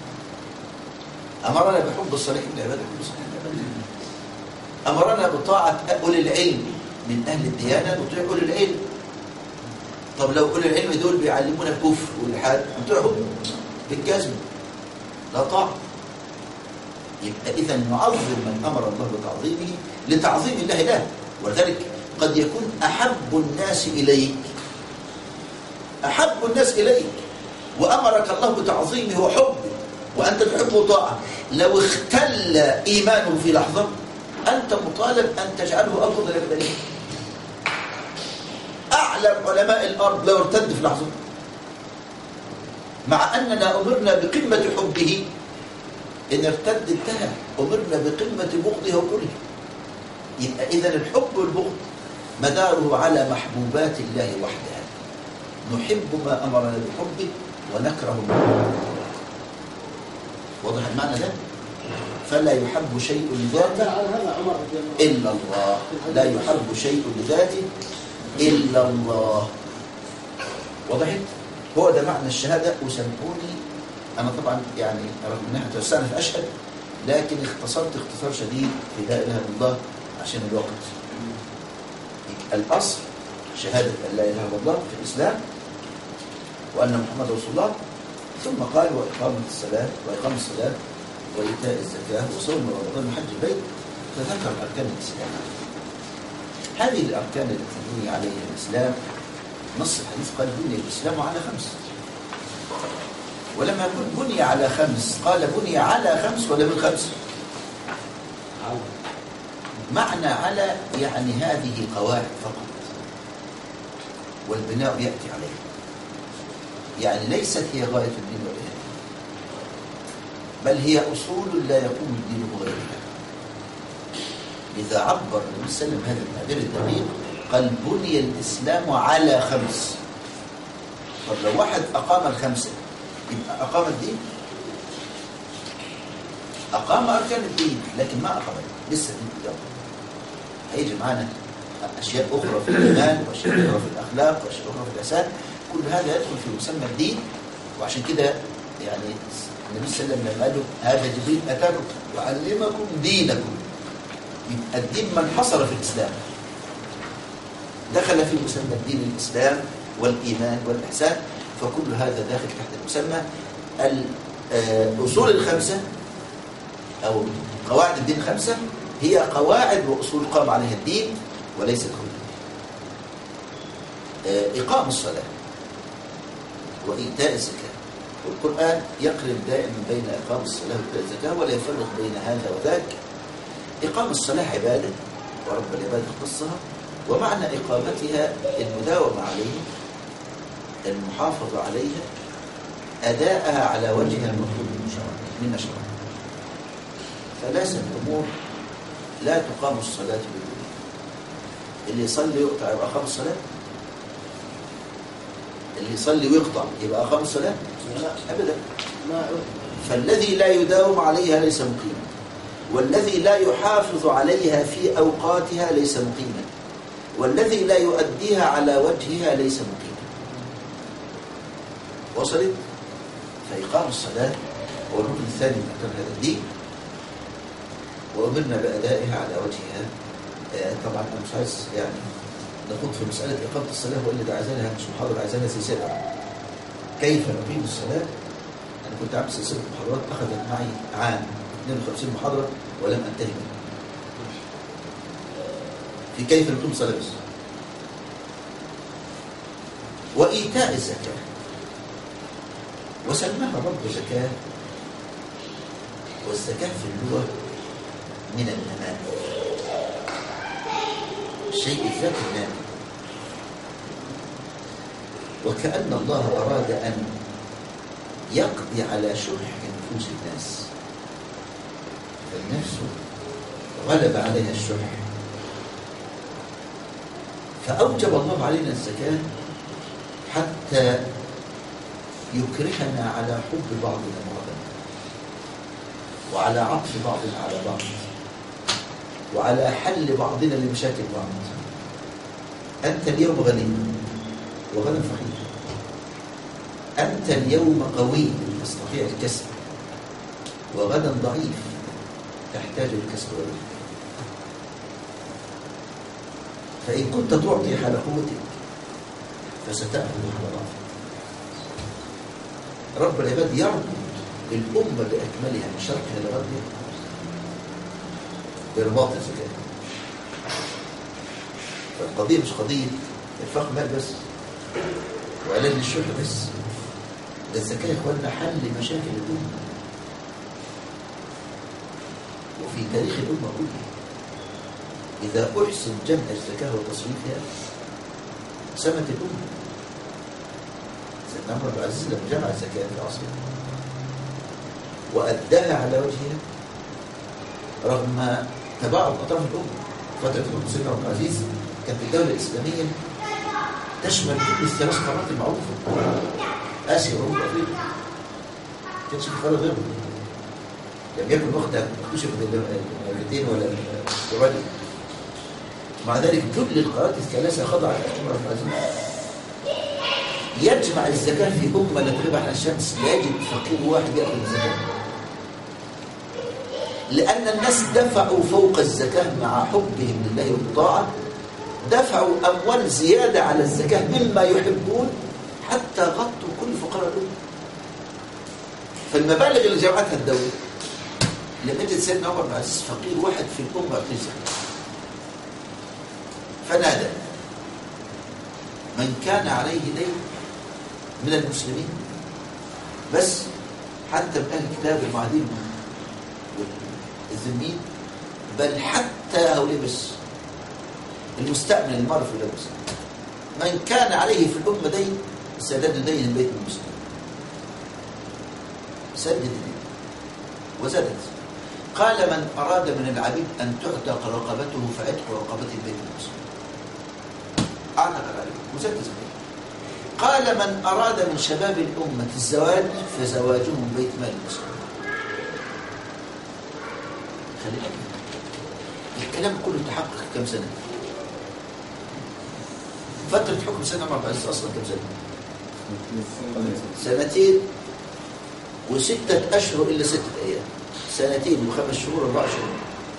أمرنا بحب الصالحين من العباد وحب الصالحين من العباد، أمرنا بطاعة أولي العلم من أهل الديانة نطيع أولي العلم. طب لو أولي العلم دول بيعلمونا الكفر والإلحاد نطيعهم بالجزم، لا طاعة. يبقى إذا نعظم من أمر الله بتعظيمه لتعظيم الله له. ولذلك قد يكون أحب الناس إليك وأمرك الله بتعظيمه وحبه وأنت تحبه طاعة، لو اختل إيمانه في لحظة أنت مطالب أن تجعله أبغض لك. أعلم علماء الأرض لو ارتد في لحظة، مع أننا أمرنا بقمة حبه، إن ارتد انتهى، أمرنا بقمة بغضه وكره. يبقى إذن الحب والبغض مداره على محبوبات الله وحدها، نحب ما أمرنا بحبه ونكره ما أمرنا بحبه. واضح المعنى ده؟ فلا يحب شيء لذاته إلا الله، لا يحب شيء لذاته إلا الله. وضحت؟ هو ده معنى الشهادة. وسامحوني أنا طبعا يعني رغم أنها توسعنا في أشهد، لكن اختصرت اختصار شديد في لا إله إلا الله عشان الوقت. الأصل شهادة أن لا إله إلا الله في الإسلام وأن محمد رسول الله، ثم قال وإقامة الصلاة وإيتاء الزكاة وصوم رمضان وحج البيت، تذكر أركان الإسلام. هذه الأركان التي بني عليها الإسلام، نص الحديث قال بني الإسلام على 5، ولما يقول بني على 5 قال بني على 5 ولا من 5. معنى على يعني هذه قواعد فقط، والبناء يأتي عليها، يعني ليست هي غاية الدين ولا بل هي أصول لا يقوم الدين بغيرها. لذا عبر النبي صلى الله عليه وسلم هذا التعبير الدقيق، قال بني الإسلام على 5. طب لو واحد أقام ال5 يبقى أقام الدين، أقام أركان الدين لكن ما أقام لسه الدين قدامه. هيجي معنا أشياء أخرى في الإيمان وأشياء أخرى في الأخلاق وأشياء أخرى في الإحسان، كل هذا يدخل في مسمى الدين. وعشان كده يعني النبي صلى الله عليه وسلم لما قال له هذا جبريل أتاكم يعلمكم دينكم، يبقى الدين من حصر في الإسلام، دخل في مسمى الدين الإسلام والإيمان والإحسان، فكل هذا داخل تحت المسمى. الأصول ال5 أو قواعد الدين 5 هي قواعد وأصول قام عليها الدين وليست كله. إقام الصلاة وإيتاء الزكاة، والقرآن يقرن دائما بين إقام الصلاة وإيتاء الزكاة ولا يفرق بين هذا وذاك. إقام الصلاة عبادة ورب العباد اختصها، ومعنى إقامتها المداومة عليها، المحافظة عليها، أداءها على وجهها المطلوب من الشرع. 3 أمور لا تقام الصلاة بدونها. اللي يصلي يقطع يبقى أقام الصلاة؟ اللي يصلي ويقطع يبقى أقام الصلاة؟ لا أبدا. فالذي لا يداوم عليها ليس مقيما، والذي لا يحافظ عليها في أوقاتها ليس مقيما، والذي لا يؤديها على وجهها ليس مقيما. وصلت؟ فإقام الصلاة هو الركن الثاني من أركان هذا الدين، وأمرنا بأدائها على وجهها. طبعا أنا مش عايز يعني نخوض في مسألة إقامة الصلاة، وإلا ده عايزينها مش محاضرة، عايزينها سلسلة. كيف نقيم الصلاة؟ أنا كنت عامل سلسلة محاضرات أخذت معي عام 52 محاضرة ولم أنتهي منها في كيف نقوم صلاة بس. وإيتاء الزكاة، وسماها رب زكاة، والزكاة في اللغة من النماء، الشيء الذكي النامي. وكأن الله أراد أن يقضي على شح نفوس الناس، فالنفس غلب عليها الشح، فأوجب الله علينا الزكاة حتى يكرهنا على حب بعضنا بعضا، وعلى عطف بعضنا على بعض، وعلى حل بعضنا لمشاكل بعض. أنت اليوم غني وغدا فقير، أنت اليوم قوي تستطيع الكسب، وغدا ضعيف تحتاج الكسب والرزق. فإن كنت تعطي حال قوتك فستأخذ حال ضعفك. رب العباد يربط الأمة بأكملها من شرقها لغربها برباط الزكاة. فالقضية مش قضية إنفاق مال بس وعلاج للشح بس، ده الزكاة يا إخواننا حل مشاكل الأمة. وفي تاريخ الأمة كلها إذا أحسن جمع الزكاة وتصريفها سمت الأمة. سيدنا عمر بن العزيز لما جمع الزكاة في عصره وأداها على وجهها رغم تباعد أطراف الأمة. فترة سيدنا عمر بن العزيز كانت الدولة الإسلامية تشمل كل الثلاث قارات المعروفة، آسيا وأوروبا وأفريقيا، ما كانش في قارة غيرهم. لم يكن وقتها اكتشفت الامريكتين ولا استراليا. مع ذلك كل القارات الثلاثه خضعت لعمر بن العزيز. يجمع الزكاه في امه لا تغيب عن الشمس، لا يجد فقير واحد ياخذ الزكاه، لان الناس دفعوا فوق الزكاه مع حبهم لله والطاعه، دفعوا اموال زياده على الزكاه مما يحبون حتى غطوا كل فقراء الامه. فالمبالغ اللي جمعتها الدوله لم يجد سيدنا عمر بن العزيز فقير واحد في الأمة يعطيه زكاة، فنادى من كان عليه دين من المسلمين، بس حتى من أهل الكتاب المعادين والذمين، بل حتى هؤلاء بس المستأمن المعرف ولا المسلم، من كان عليه في الأمة دين سدد دين البيت المسلم، سدد الدين. وزادت قال من أراد من العبيد أن تعتق رقبته فأتق رقبة البيت المسلم، أعتق العبيد وزاد زكاة. قال من أراد من شباب الأمة الزواج فزواجهم بيت مال المسلم. خلينا الكلام كله تحقق كم سنة؟ فترة حكم سيدنا عمر بن العزيز أصلا كم سنة؟ 2 و6 أشهر إلا 6 أيام، 2 و5 شهور 4 شهور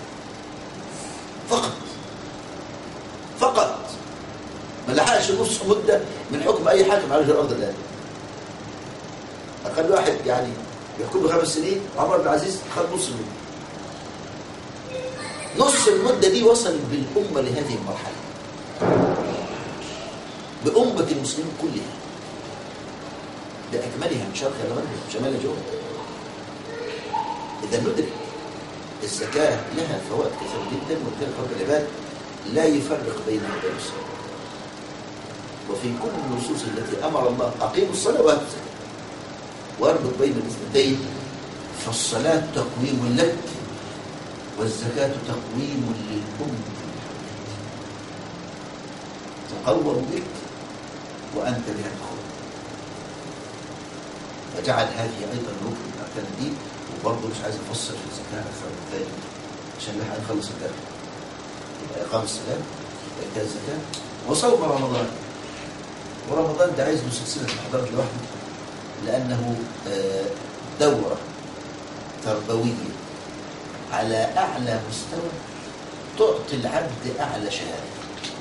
فقط. ما لحقش نص مدة من حكم أي حاكم على وجه الأرض الآن. أقل واحد يعني يحكم ب5 سنين، عمر بن العزيز خد نص المدة. نص المدة دي وصلت بالأمة لهذه المرحلة، بأمة المسلمين كلها بأكملها من شرقها لغربها شمالها جنوبها. إذا ندرك الزكاة لها فوائد كثيرة جدا، وكذلك رب العباد لا يفرق بين هذا والصلاة. وفي كل النصوص التي أمر الله أقيموا الصلاة وآتوا الزكاة واربط بين الاثنتين، فالصلاة تقويم لك والزكاة تقويم للأمة، تقوم بك وأنت بها تقوم. فجعل هذه أيضا ركن من أركان الدين. وبرضه مش عايز افصل في الزكاه اكثر من ذلك عشان نلحق نخلص الدرس. يبقى اقام الصلاه وإيتاء الزكاه وصوم رمضان. ورمضان ده عايز له سلسله محاضرات لوحده، لانه دوره تربويه على اعلى مستوى تعطي العبد اعلى شهاده.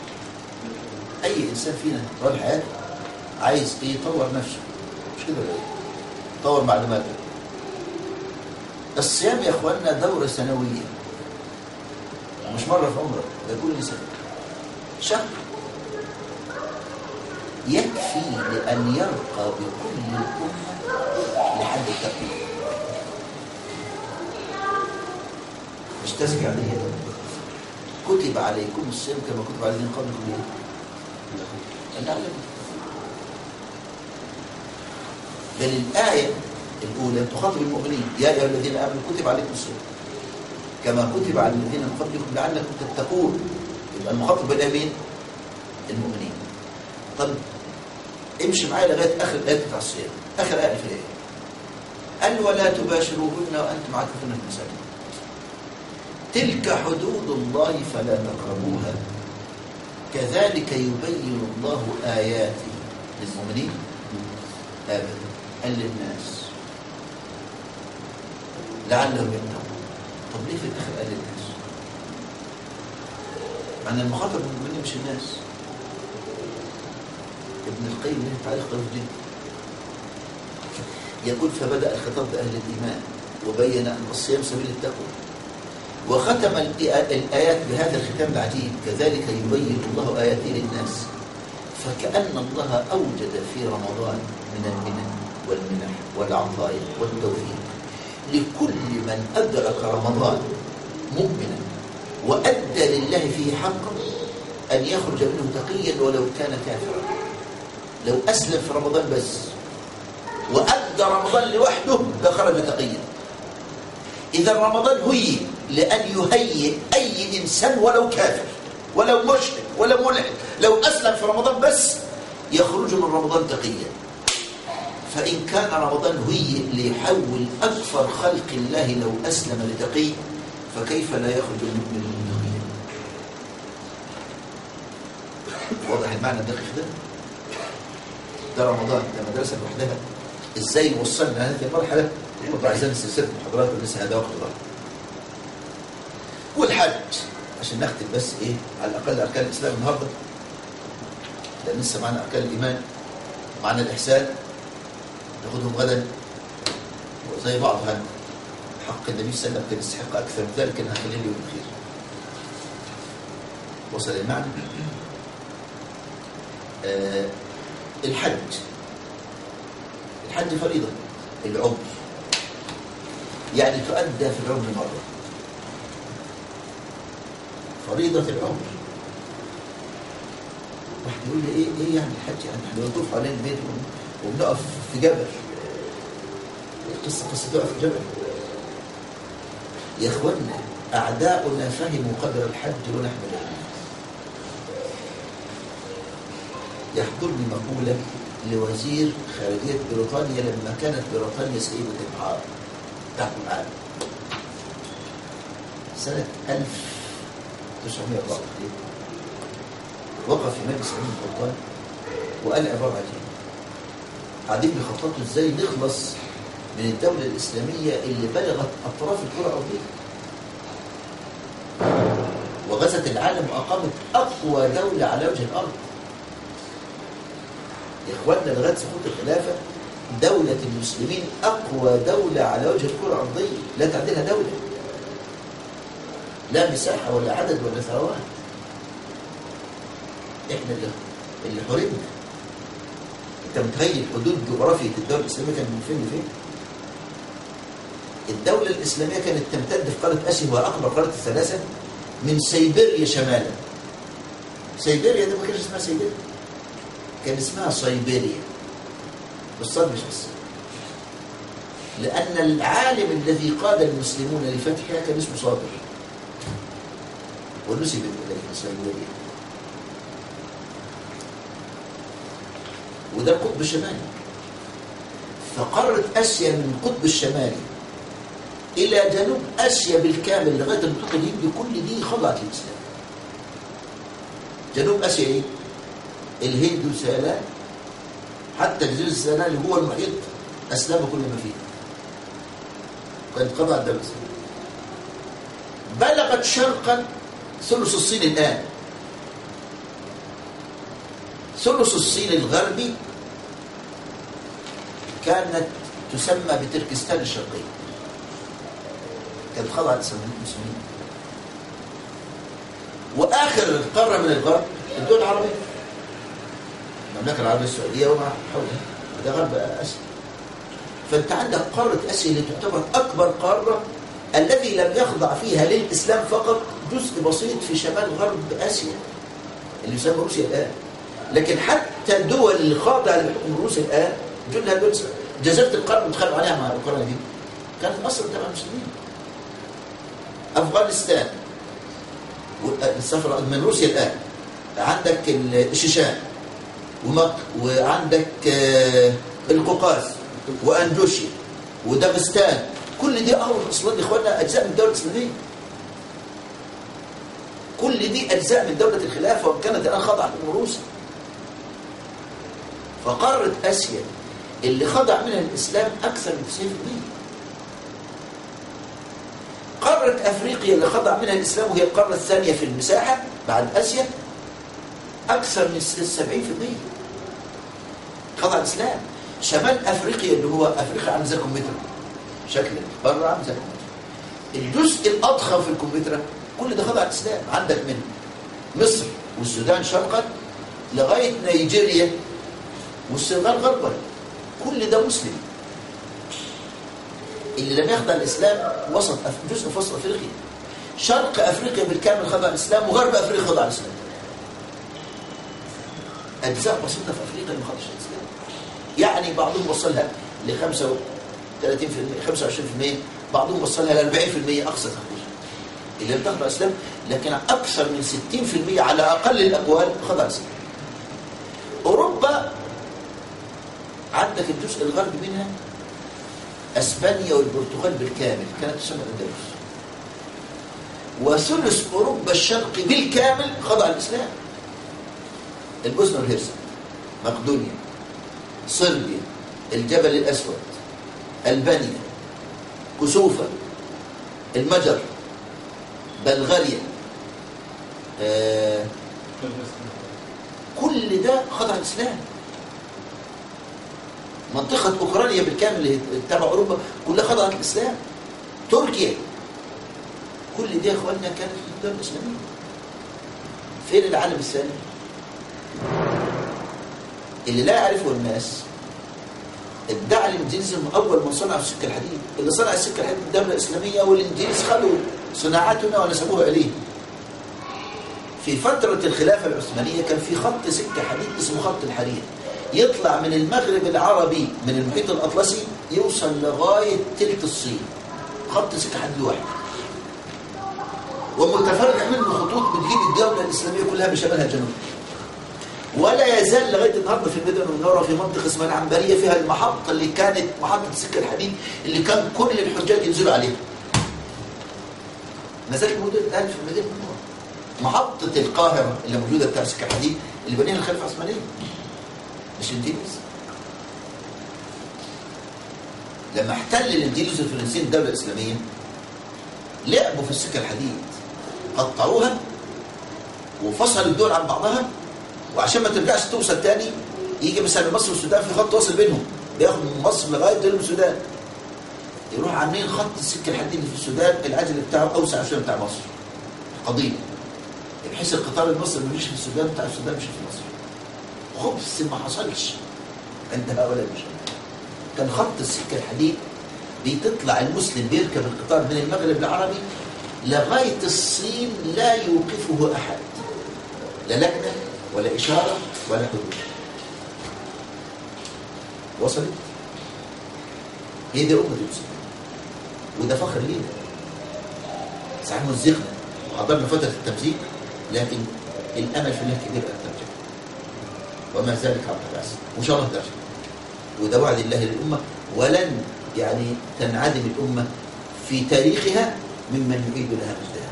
اي انسان فينا طول حياته عايز ايه؟ يطور نفسه، مش كده ولا ايه؟ يطور معلوماته، الصيام يا اخواننا دورة سنوية، مش مرة في عمرك، ده كل سنة شهر يكفي لأن يرقى بكل الأمة لحد التقوى. مش تزكي عليه ده، كتب عليكم الصيام كما كتب على الذين قبلكم ايه؟ الأعلم. بل الآية الأولى تخاطب المؤمنين يا أيها الذين آمنوا كتب عليكم الصيام كما كتب على الذين من قبلكم لعلكم تتقون. يبقى المخاطب بالآية المؤمنين. طب امشي معايا لغاية آخر الآية بتاع الصيام، آخر آية في الآية قال ولا تباشروهن وأنتم عاكفون في المساجد تلك حدود الله فلا تقربوها كذلك يبين الله آياته للمؤمنين أبدا قال للناس لعلهم يتقون. طب ليه في الآخر قال للناس؟ معنى المخاطب بالمؤمنين مش الناس. ابن القيم له تعليق قوي جدا يقول فبدأ الخطاب بأهل الإيمان وبين أن الصيام سبيل التقوى وختم الآيات بهذا الختام العجيب كذلك يبين الله آياته للناس. فكأن الله أوجد في رمضان من المنن والمنح والعطايا والتوفيق لكل من أدرك رمضان مؤمنا وأدى لله فيه حقا أن يخرج منه تقيا ولو كان كافرا. لو أسلم في رمضان بس وأدى رمضان لوحده لخرج تقيا. إذا رمضان هيئ لأن يهيئ أي إنسان ولو كافر ولو مشرك ولو ملحد لو أسلم في رمضان بس يخرج من رمضان تقيا. فإن كان رمضان هيئ ليحول أكثر خلق الله لو أسلم لتقي فكيف لا يخرج المؤمن من تقيا؟ واضح المعنى الدقيق ده؟ ده رمضان ده مدرسة لوحدها. إزاي وصلنا لهذه المرحلة؟ برضه عايزين سلسلة محاضرات ولسه هذا وقت ضاع. والحج عشان نختم بس ايه على الاقل اركان الاسلام النهارده، لان لسه معنا اركان الايمان ومعنا الاحسان ناخدهم غدا وزي بعض. هن حق النبي صلى الله عليه وسلم كان يستحق اكثر من ذلك، كان هخليه اليوم الاخير. وصل المعنى. الحج فريضه العمر، يعني تؤدى في العمر مره، فريضة العمر. واحد يقول لي ايه يعني الحج؟ يعني احنا بنطوف حوالين البيت وبنقف في جبل. قصة تقف في جبل يا اخوانا. اعداؤنا فهموا قدر الحج ونحن لا. يحضرني مقولة لوزير خارجية بريطانيا لما كانت بريطانيا سيدة العالم تحكم العالم سنة 1904. وقف في مجلس الامم القرآن وقال عبارة عجيبة. قاعدين بيخططوا ازاي نخلص من الدولة الإسلامية اللي بلغت أطراف الكرة الأرضية وغزت العالم وأقامت أقوى دولة على وجه الأرض. يا إخواننا لغاية سقوط الخلافة دولة المسلمين أقوى دولة على وجه الكرة الأرضية لا تعدلها دولة، لا مساحة ولا عدد ولا ثروات. احنا اللي حرمنا. انت متخيل حدود جغرافية الدولة الإسلامية كانت من فين لفين؟ الدولة الإسلامية كانت تمتد في قارة آسيا وأكبر قارة الثلاثة من سيبيريا شمالا. سيبيريا ده ما كانش اسمها سيبيريا، كان اسمها سيبيريا بالصاد مش بس. لأن العالم الذي قاد المسلمون لفتحها كان اسمه صابر ونسب إليه سيبيريا. وده القطب الشمالي. فقارة آسيا من القطب الشمالي إلى جنوب آسيا بالكامل لغاية المحيط الهندي كل دي خضعت للإسلام. جنوب آسيا إيه؟ الهند وسيلان حتى جزيرة سيلان اللي هو المحيط أسلم كل ما فيه. كانت خضعت الدولة الإسلامية. بلغت شرقا ثلث الصين الآن. ثلث الصين الغربي كانت تسمى بتركستان الشرقية. كانت خاضعة للمسلمين. وآخر قارة من الغرب الدول العربية، المملكة العربية السعودية وما حولها، ده غرب آسيا. فأنت عندك قارة آسيا اللي تعتبر أكبر قارة، الذي لم يخضع فيها للإسلام فقط جزء بسيط في شمال غرب آسيا اللي يسمى روسيا الآن. لكن حتى الدول اللي خاضعة لحكم روسيا الآن جلها دول جزيرة القرم متخلوا عليها مع أوكرانيا دي كانت أصلا تبع المسلمين. أفغانستان السفر من روسيا الآن، عندك الشيشان وعندك القوقاز وأندوشيا وداغستان، كل دي أصلا إخواننا أجزاء من الدولة الإسلامية. كل دي أجزاء من دولة الخلافة وكانت الآن خاضعة لروسيا. فقارة آسيا اللي خضع منها الإسلام أكثر من 90%. قارة أفريقيا اللي خضع منها الإسلام وهي القارة الثانية في المساحة بعد آسيا أكثر من 70% خضع الإسلام. شمال أفريقيا اللي هو أفريقيا عامل زي الكمبيوتر شكلا، بره عامل زي الكمبيوتر، الجزء الأضخم في الكمبيوتر كل ده خضع الإسلام. عندك من مصر والسودان شرقا لغاية نيجيريا والسنغال غربا، كل ده مسلم. اللي لم يخضع الإسلام وسط جزء في وسط أفريقيا، شرق أفريقيا بالكامل خضع الإسلام وغرب أفريقيا خضع الإسلام. أجزاء بسيطة في أفريقيا اللي ما خضعش الإسلام، يعني بعضهم وصلها ل 35% 25%، بعضهم وصلها ل 40% أقصى تخرج اللي لم تخضع الإسلام. لكن أكثر من 60% على أقل الأقوال خضع الإسلام. أوروبا عندك الجزء الغربي منها أسبانيا والبرتغال بالكامل كانت تسمى الأندلس، وثلث أوروبا الشرقي بالكامل خضع الإسلام. البوسنة والهرسك، مقدونيا، صربيا، الجبل الأسود، ألبانيا، كوسوفا، المجر، بلغاريا، كل ده خضع الإسلام. منطقة أوكرانيا بالكامل اللي تبع أوروبا كلها خضعت الإسلام. تركيا، كل دي يا إخواننا كانت في الدولة الإسلامية. فين العالم الثاني؟ اللي لا يعرفه الناس، ادعى الإنجليز أول من صنع السكة الحديد، اللي صنع السكة الحديد الدولة الإسلامية، والإنجليز خلوا صناعتنا ونسبوها إليه. في فترة الخلافة العثمانية كان في خط سكة حديد اسمه خط الحرير، يطلع من المغرب العربي من المحيط الأطلسي يوصل لغاية تلت الصين، خط سكة حديد واحد، ومتفرع منه خطوط بتجيب الدولة الإسلامية كلها بشمالها الجنوبي. ولا يزال لغاية النهارده في المدن المنورة في منطقة اسمها العنبرية فيها المحطة اللي كانت محطة السكة الحديد اللي كان كل الحجاج ينزلوا عليها. ما زالت موجودة الآن في المدينة المنورة. محطة القاهرة اللي موجودة بتاع السكة الحديد اللي بنيها الخلافة العثمانية، مش الإنجليز. لما احتل الإنجليز الفرنسيين الدولة الإسلامية لعبوا في السكة الحديد، قطعوها وفصلوا الدول عن بعضها، وعشان ما ترجعش توصل تاني يجي مثلا مصر والسودان في خط واصل بينهم، بياخد من مصر لغايه جنوب السودان، يروح عاملين خط السكه الحديد اللي في السودان العجل بتاعه اوسع شويه بتاع مصر قضيه، بحيث القطار المصري ما يجيش في السودان بتاع السودان مش في مصر. خبث ما حصلش عند هؤلاء المشاهير. كان خط السكه الحديد بتطلع المسلم بيركب القطار من المغرب العربي لغايه الصين لا يوقفه احد، لا لجنه ولا إشارة ولا حدود. وصلت؟ هي دي أمة المسلمين، وده فخر لينا. ساعات مزقنا وحضرنا فترة التمزيق، لكن الأمل في الله كبير أن ترجع، وما ذلك على الرأس، وإن شاء الله ترجع. وده وعد الله للأمة، ولن يعني تنعدم الأمة في تاريخها ممن يعيد لها مجدها.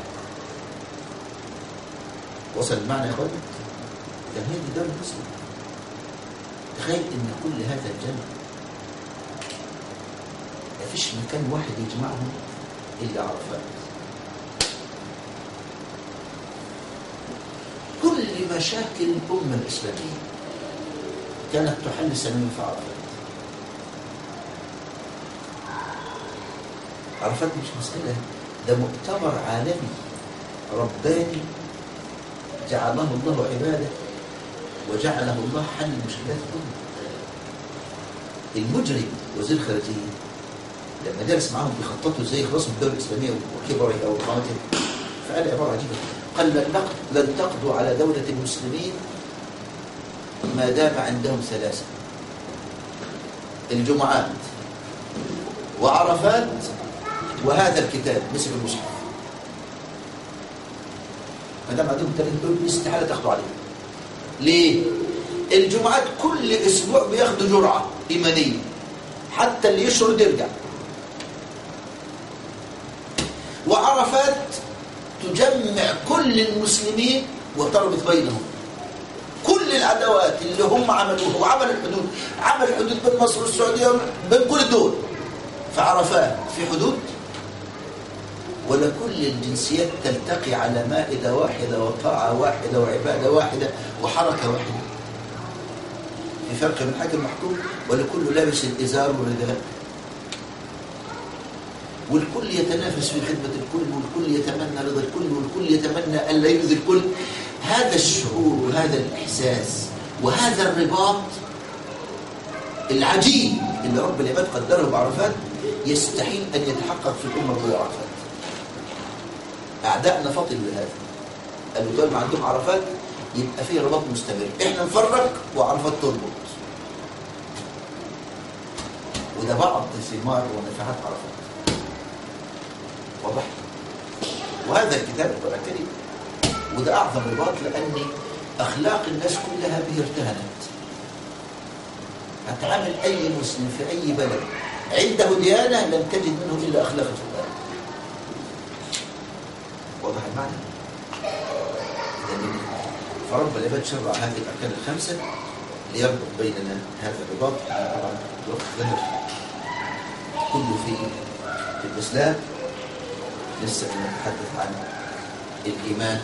وصل المعنى يا أخواني؟ هي دي الدولة المسلمة. تخيل ان كل هذا الجمع ما فيش مكان واحد يجمعهم الا عرفات. كل مشاكل الامه الاسلاميه كانت تحل سنويا في عرفات. عرفات مش مساله ده مؤتمر عالمي رباني جعله الله عبادة وجعله الله حل مشكلات الأمة. المجرم وزير الخارجية لما درس معاهم بيخططوا ازاي يخلصوا الدولة الإسلامية وكبرها أو إقامتها، فقال عبارة عجيبة، قال لن تقضوا على دولة المسلمين ما دام عندهم ثلاثة: الجمعات وعرفات وهذا الكتاب. مسك المصحف، ما دام عندهم ثلاثة دول استحالة تاخدوا عليهم. ليه؟ الجمعات كل اسبوع بياخدوا جرعة إيمانية، حتى اللي يشرد يرجع. وعرفات تجمع كل المسلمين وتربط بينهم. كل العداوات اللي هم عملوها وعمل الحدود، عمل الحدود بين مصر والسعودية بين كل دول، فعرفات في حدود، ولا كل الجنسيات تلتقي على مائدة واحدة وطاعة واحدة وعبادة واحدة وحركة واحدة. في فرق بين حاكم محكوم ولا كله لابس الإزار والرداء، والكل يتنافس في خدمة الكل، والكل يتمنى رضا الكل، والكل يتمنى ألا يؤذي الكل. هذا الشعور وهذا الإحساس وهذا الرباط العجيب اللي رب العباد قدره بعرفات يستحيل أن يتحقق في الأمة بلا عرفات. أعداءنا فاطل بهذا، قالوا دول ما عندهم عرفات يبقى فيه رباط مستمر، إحنا نفرق وعرفات تربط. وده بعض ثمار ونفعات عرفات. واضح؟ وهذا الكتاب القرآن الكريم، وده أعظم رباط، لأن أخلاق الناس كلها به ارتهنت. هتعامل أي مسلم في أي بلد عنده ديانة لن تجد منه إلا أخلاق القرآن. واضح المعنى؟ فرب العباد شرع هذه الأركان الخمسة ليربط بيننا هذا الرباط. طبعا الوقت ذهب كله في الإسلام. لسه نتحدث عن الإيمان.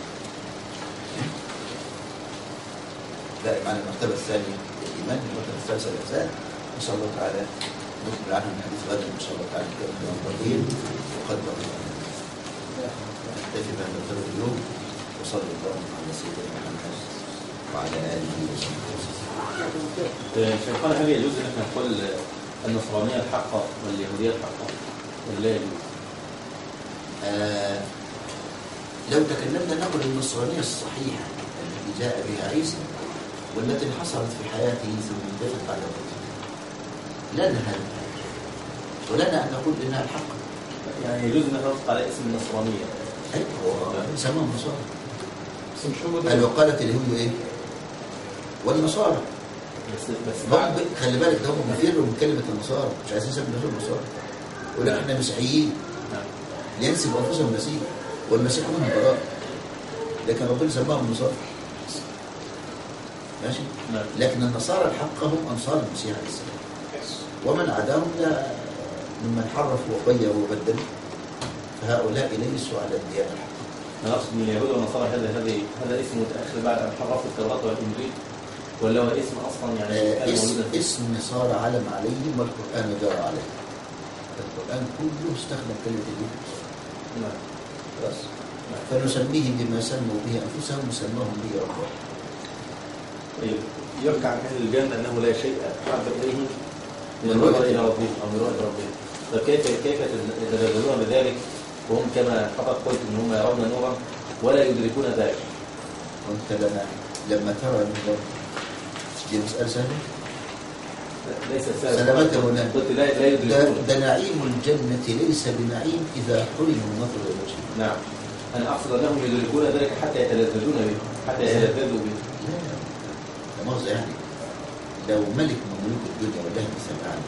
لا، معنى المرتبة الثانية الإيمان، المرتبة الثالثة الإحسان. إن شاء الله تعالى نكمل عنه من حديث غدا إن شاء الله تعالى كلام طويل وقدر. نكتفي بهذا القدر اليوم، وصلى الله على سيدنا محمد وعلى آله وصحبه وسلم. شيخنا، هل يجوز أن نقول النصرانية الحقة واليهودية الحقة ولا لا يجوز؟ لو تكلمنا نقول النصرانية الصحيحة التي جاء بها عيسى والتي انحصرت في حياته ثم انتهت على موته، لنا هذا ولنا أن نقول إنها الحق. يعني يجوز أن نطلق على اسم النصرانية؟ أيوة، سماهم نصارى. بس مش هو ده. قالوا قالت اليهود إيه؟ والنصارى. بس بعد خلي بالك ده هم بيفروا من كلمة النصارى، مش عايزين يسموا نفسهم النصارى. يقول لك احنا مسيحيين. لينسب أنفسهم المسيح، والمسيح منهم براء، لكن ربنا سماهم النصارى. ماشي؟ لكن النصارى الحق هم أنصار المسيح عليه السلام، ومن عداهم لا ممن حرفوا وغيروا وبدلوا، فهؤلاء ليسوا على الديانة الحق. أنا أقصد من اليهود والنصارى هذا اسم متأخر بعد أن حرفوا التوراة والإنجيل، ولا هو اسم أصلا يعني اسم صار علم عليهم والقرآن جار عليه. القرآن كله استخدم كلمة اليهود. نعم. خلاص. فنسميهم بما سموا به أنفسهم وسماهم به ربهم. طيب، يرجع عن أهل الجنة أنه لا شيء أحب إليهم من النظر إلى ربهم أو من رؤية ربهم. فكيف يتدللون بذلك وهم كما حضرتك قلت إن هم يرون نورا ولا يدركون ذلك؟ وأنت لما ترى النور دي مسألة سهلة؟ ليس سهلة. سلامته هنا. قلت لا يدركون. ده نعيم الجنة ليس بنعيم إذا حرموا النظر إلى وجهه. نعم. أنا أقصد أنهم يدركون ذلك حتى يتلذذون به، حتى يتلذذوا به. لا مؤاخذة، يعني لو ملك من ملوك الدنيا والله مثل أعلى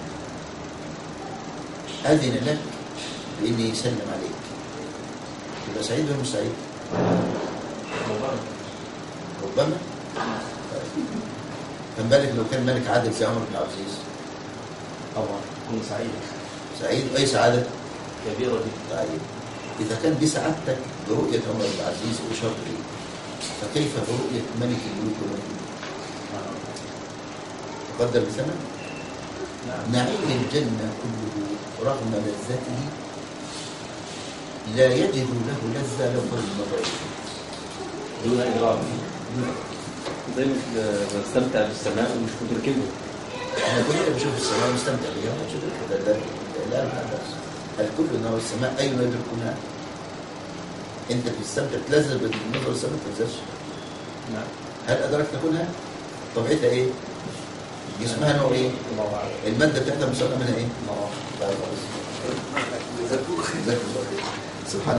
أذن لك بإن يسلم عليك، يبقى سعيد ولا مش سعيد؟ ربما. كان بالك لو كان ملك عادل زي عمر بن عبد العزيز؟ طبعا يكون سعيد. سعيد، أي سعادة كبيرة جدا. طيب، إذا كان دي سعادتك برؤية عمر بن عبد العزيز وشرط إيه؟ فكيف برؤية ملك الملوك والملوك؟ تقدر بثمن؟ نعيم الجنة كله رغم لذته لا يجد له لذة لو فرض النظر إليه دون إدراك. زي ما بستمتع بالسماء ومش مدركه. احنا كلنا بنشوف السماء ونستمتع بها ونشوف لا بس هل كل نرى السماء أي ما يدركونها؟ أنت بتستمتع تلذذ بالنظر السماء ما تلذذش. نعم. هل أدركت كونها؟ طبيعتها إيه؟ جسمها نوع إيه؟ المادة بتاعتها مسمى منها إيه؟ سبحان